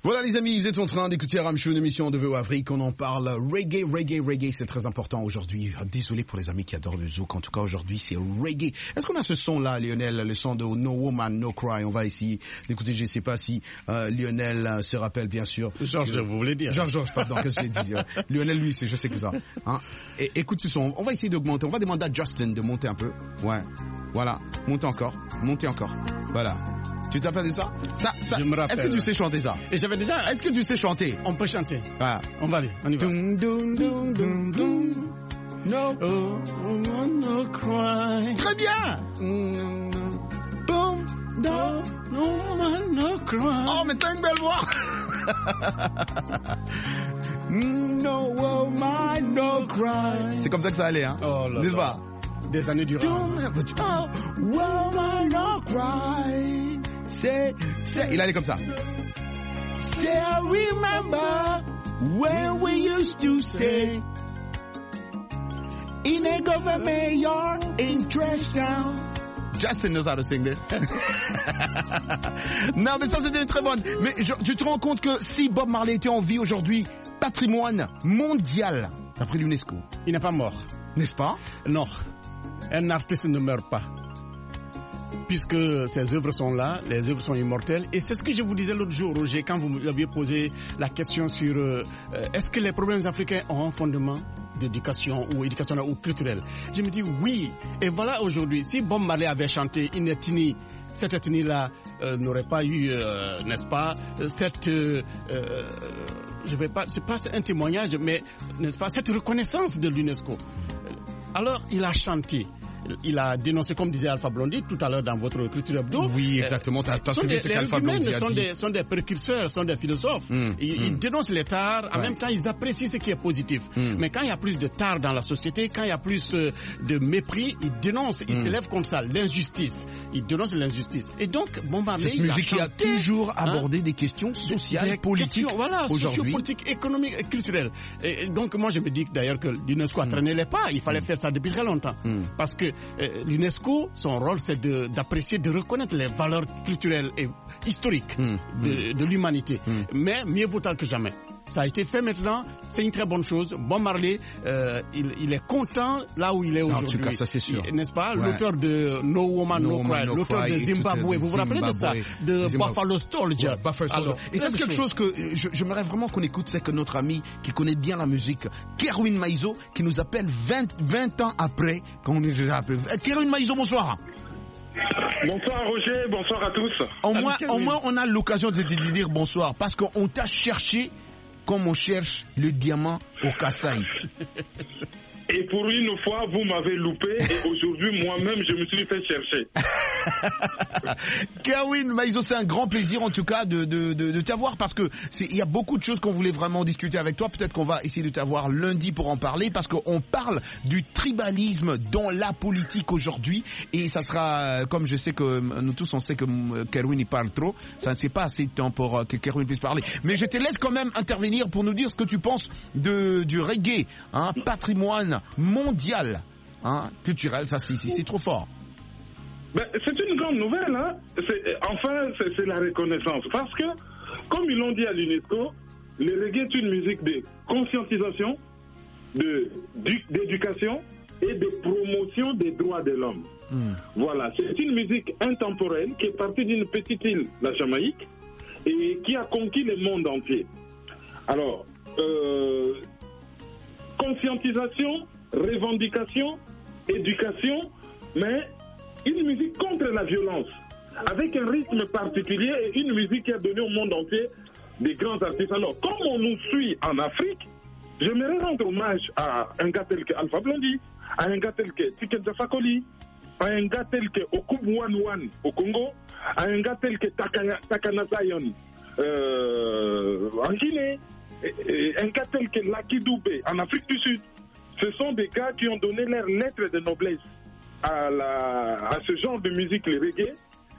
S7: Voilà les amis, vous êtes en train d'écouter R M Show, une émission de V O Afrique. On en parle reggae, reggae, reggae, c'est très important aujourd'hui. Désolé pour les amis qui adorent le zouk, en tout cas aujourd'hui c'est reggae. Est-ce qu'on a ce son là, Lionel, le son de No Woman, No Cry? On va essayer d'écouter, je ne sais pas si euh, Lionel euh, se rappelle bien sûr.
S16: Georges, que... vous voulez dire
S7: Georges, Georges, pardon, qu'est-ce que j'ai dit? Lionel, lui, c'est, je sais que ça. Hein? Et, écoute ce son, on va essayer d'augmenter, on va demander à Justin de monter un peu. Ouais, voilà, monter encore, monter encore, voilà. Tu te rappelles de ça? Ça, ça.
S16: Je me rappelle.
S7: Est-ce que tu sais chanter ça?
S16: Et j'avais déjà.
S7: Est-ce que tu sais chanter?
S16: On peut chanter.
S7: Ah.
S16: On va aller. On y va.
S7: Dun, dun, dun, dun, dun. No, oh, no, no cry. Très bien. Boom, no, no, no cry. Oh, mais t'as une belle voix. No woman, no cry. C'est comme ça que ça allait, hein?
S16: Oh là.
S7: N'est-ce pas?
S16: Des années durant.
S7: Oh, woman, no cry. C'est, c'est, il allait comme ça. Say, I remember when we used to say, in a government yard in trash town. Justin knows how to sing this. Non, mais ça c'était une très bonne. Mais je, tu te rends compte que si Bob Marley était en vie aujourd'hui, patrimoine mondial, d'après l'UNESCO.
S16: Il n'est pas mort.
S7: N'est-ce pas?
S16: Non. Un artiste ne meurt pas. Puisque ses œuvres sont là, les œuvres sont immortelles. Et c'est ce que je vous disais l'autre jour, Roger, quand vous m'aviez posé la question sur euh, est-ce que les problèmes africains ont un fondement d'éducation ou éducationnel ou culturel? Je me dis oui. Et voilà aujourd'hui, si Bob Marley avait chanté une ethnie, cette ethnie-là euh, n'aurait pas eu, euh, n'est-ce pas, cette, euh, euh, je vais pas, c'est pas un témoignage, mais n'est-ce pas, cette reconnaissance de l'UNESCO. Alors il a chanté. Il a dénoncé, comme disait Alpha Blondy tout à l'heure dans votre culture hebdo.
S7: Oui, exactement. T'as, t'as suivi ce qu'Alpha Blondy a
S16: sont
S7: dit.
S16: Des, sont des précurseurs, sont des philosophes. Mm, ils, mm. ils dénoncent les tares. En ouais. même temps, ils apprécient ce qui est positif. Mm. Mais quand il y a plus de tares dans la société, quand il y a plus euh, de mépris, ils dénoncent, ils mm. s'élèvent contre ça, l'injustice. Ils dénoncent l'injustice. Et donc, Bob Marley,
S7: cette musique qui a toujours abordé hein, des questions sociales, des politiques, questions,
S16: voilà,
S7: aujourd'hui.
S16: Sociopolitiques, économiques et culturelles. Et, et donc, moi, je me dis d'ailleurs que l'UNESCO a mm. traîné les pas. Il fallait mm. faire ça depuis très longtemps. Mm. Parce que euh, l'UNESCO, son rôle, c'est de, d'apprécier, de reconnaître les valeurs culturelles et historiques mmh, de, mmh. de l'humanité. Mmh. Mais mieux vaut tard que jamais. Ça a été fait maintenant, c'est une très bonne chose. Bob Marley, euh, il, il est content là où il est aujourd'hui.
S7: En tout cas, ça c'est sûr.
S16: N'est-ce pas? Ouais. L'auteur de No Woman, No, no Cry, no l'auteur cry, de Zimbabwe, vous vous rappelez de ça? De Buffalo Soldier. Ouais,
S7: Buffalo Soldier. Alors, et ça c'est quelque chose que je, j'aimerais vraiment qu'on écoute, c'est que notre ami qui connaît bien la musique, Kerwin Maizo, qui nous appelle vingt, vingt ans après, quand on est déjà appelé. Kerwin Maizo, bonsoir.
S18: Bonsoir Roger, bonsoir à tous.
S7: Au moins, au moins on a l'occasion de te dire bonsoir, parce qu'on t'a cherché comme on cherche le diamant au Kasaï.
S18: Et pour une fois, vous m'avez loupé et aujourd'hui, moi-même, je me suis fait chercher.
S7: Kerwin Maizo, c'est un grand plaisir en tout cas de, de, de, de t'avoir parce que c'est, il y a beaucoup de choses qu'on voulait vraiment discuter avec toi. Peut-être qu'on va essayer de t'avoir lundi pour en parler parce qu'on parle du tribalisme dans la politique aujourd'hui et ça sera, comme je sais que nous tous on sait que Kerwin y parle trop, ça ne c'est pas assez de temps pour que Kerwin puisse parler. Mais je te laisse quand même intervenir pour nous dire ce que tu penses de, du reggae, hein, patrimoine mondial, hein, culturel, ça c'est, c'est, c'est trop fort.
S18: Ben, c'est une grande nouvelle, hein. C'est, enfin, c'est, c'est la reconnaissance. Parce que, comme ils l'ont dit à l'UNESCO, le reggae est une musique de conscientisation, de, d'éducation et de promotion des droits de l'homme. Mm. Voilà, c'est une musique intemporelle qui est partie d'une petite île, la Jamaïque, et qui a conquis le monde entier. Alors, euh, conscientisation, revendication, éducation, mais une musique contre la violence, avec un rythme particulier et une musique qui a donné au monde entier des grands artistes. Alors, comme on nous suit en Afrique, j'aimerais rendre hommage à un gars tel que Alpha Blondy, à un gars tel que Tiken Jah Fakoly, à un gars tel que Okubwanwan au Congo, à un gars tel que Takana, Takana Zion euh, en Guinée, et un gars tel que Lucky Dubé en Afrique du Sud. Ce sont des gars qui ont donné leur lettre de noblesse à, la, à ce genre de musique, le reggae,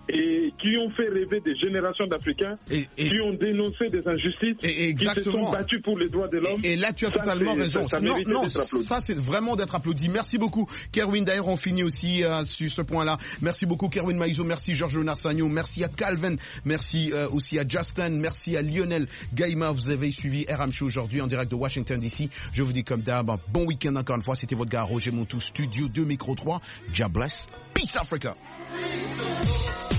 S18: et qui ont fait rêver des générations d'Africains,
S7: et, et
S18: qui ont dénoncé des injustices,
S7: et,
S18: qui se sont battus pour les droits de l'homme.
S7: Et, et là, tu as
S18: ça,
S7: totalement raison.
S18: Ça, ça
S7: non, non,
S18: d'être applaudi.
S7: Ça, c'est vraiment d'être applaudi. Merci beaucoup, Kerwin. D'ailleurs, on finit aussi euh, sur ce point-là. Merci beaucoup, Kerwin Maïzo. Merci, Georges Léonard Sagnon. Merci à Calvin. Merci euh, aussi à Justin. Merci à Lionel Gaïma. Vous avez suivi R M Show aujourd'hui en direct de Washington D C. Je vous dis comme d'hab, un bon week-end encore une fois. C'était votre gars Roger Montou, Studio deux, Micro trois. God bless. Peace Africa.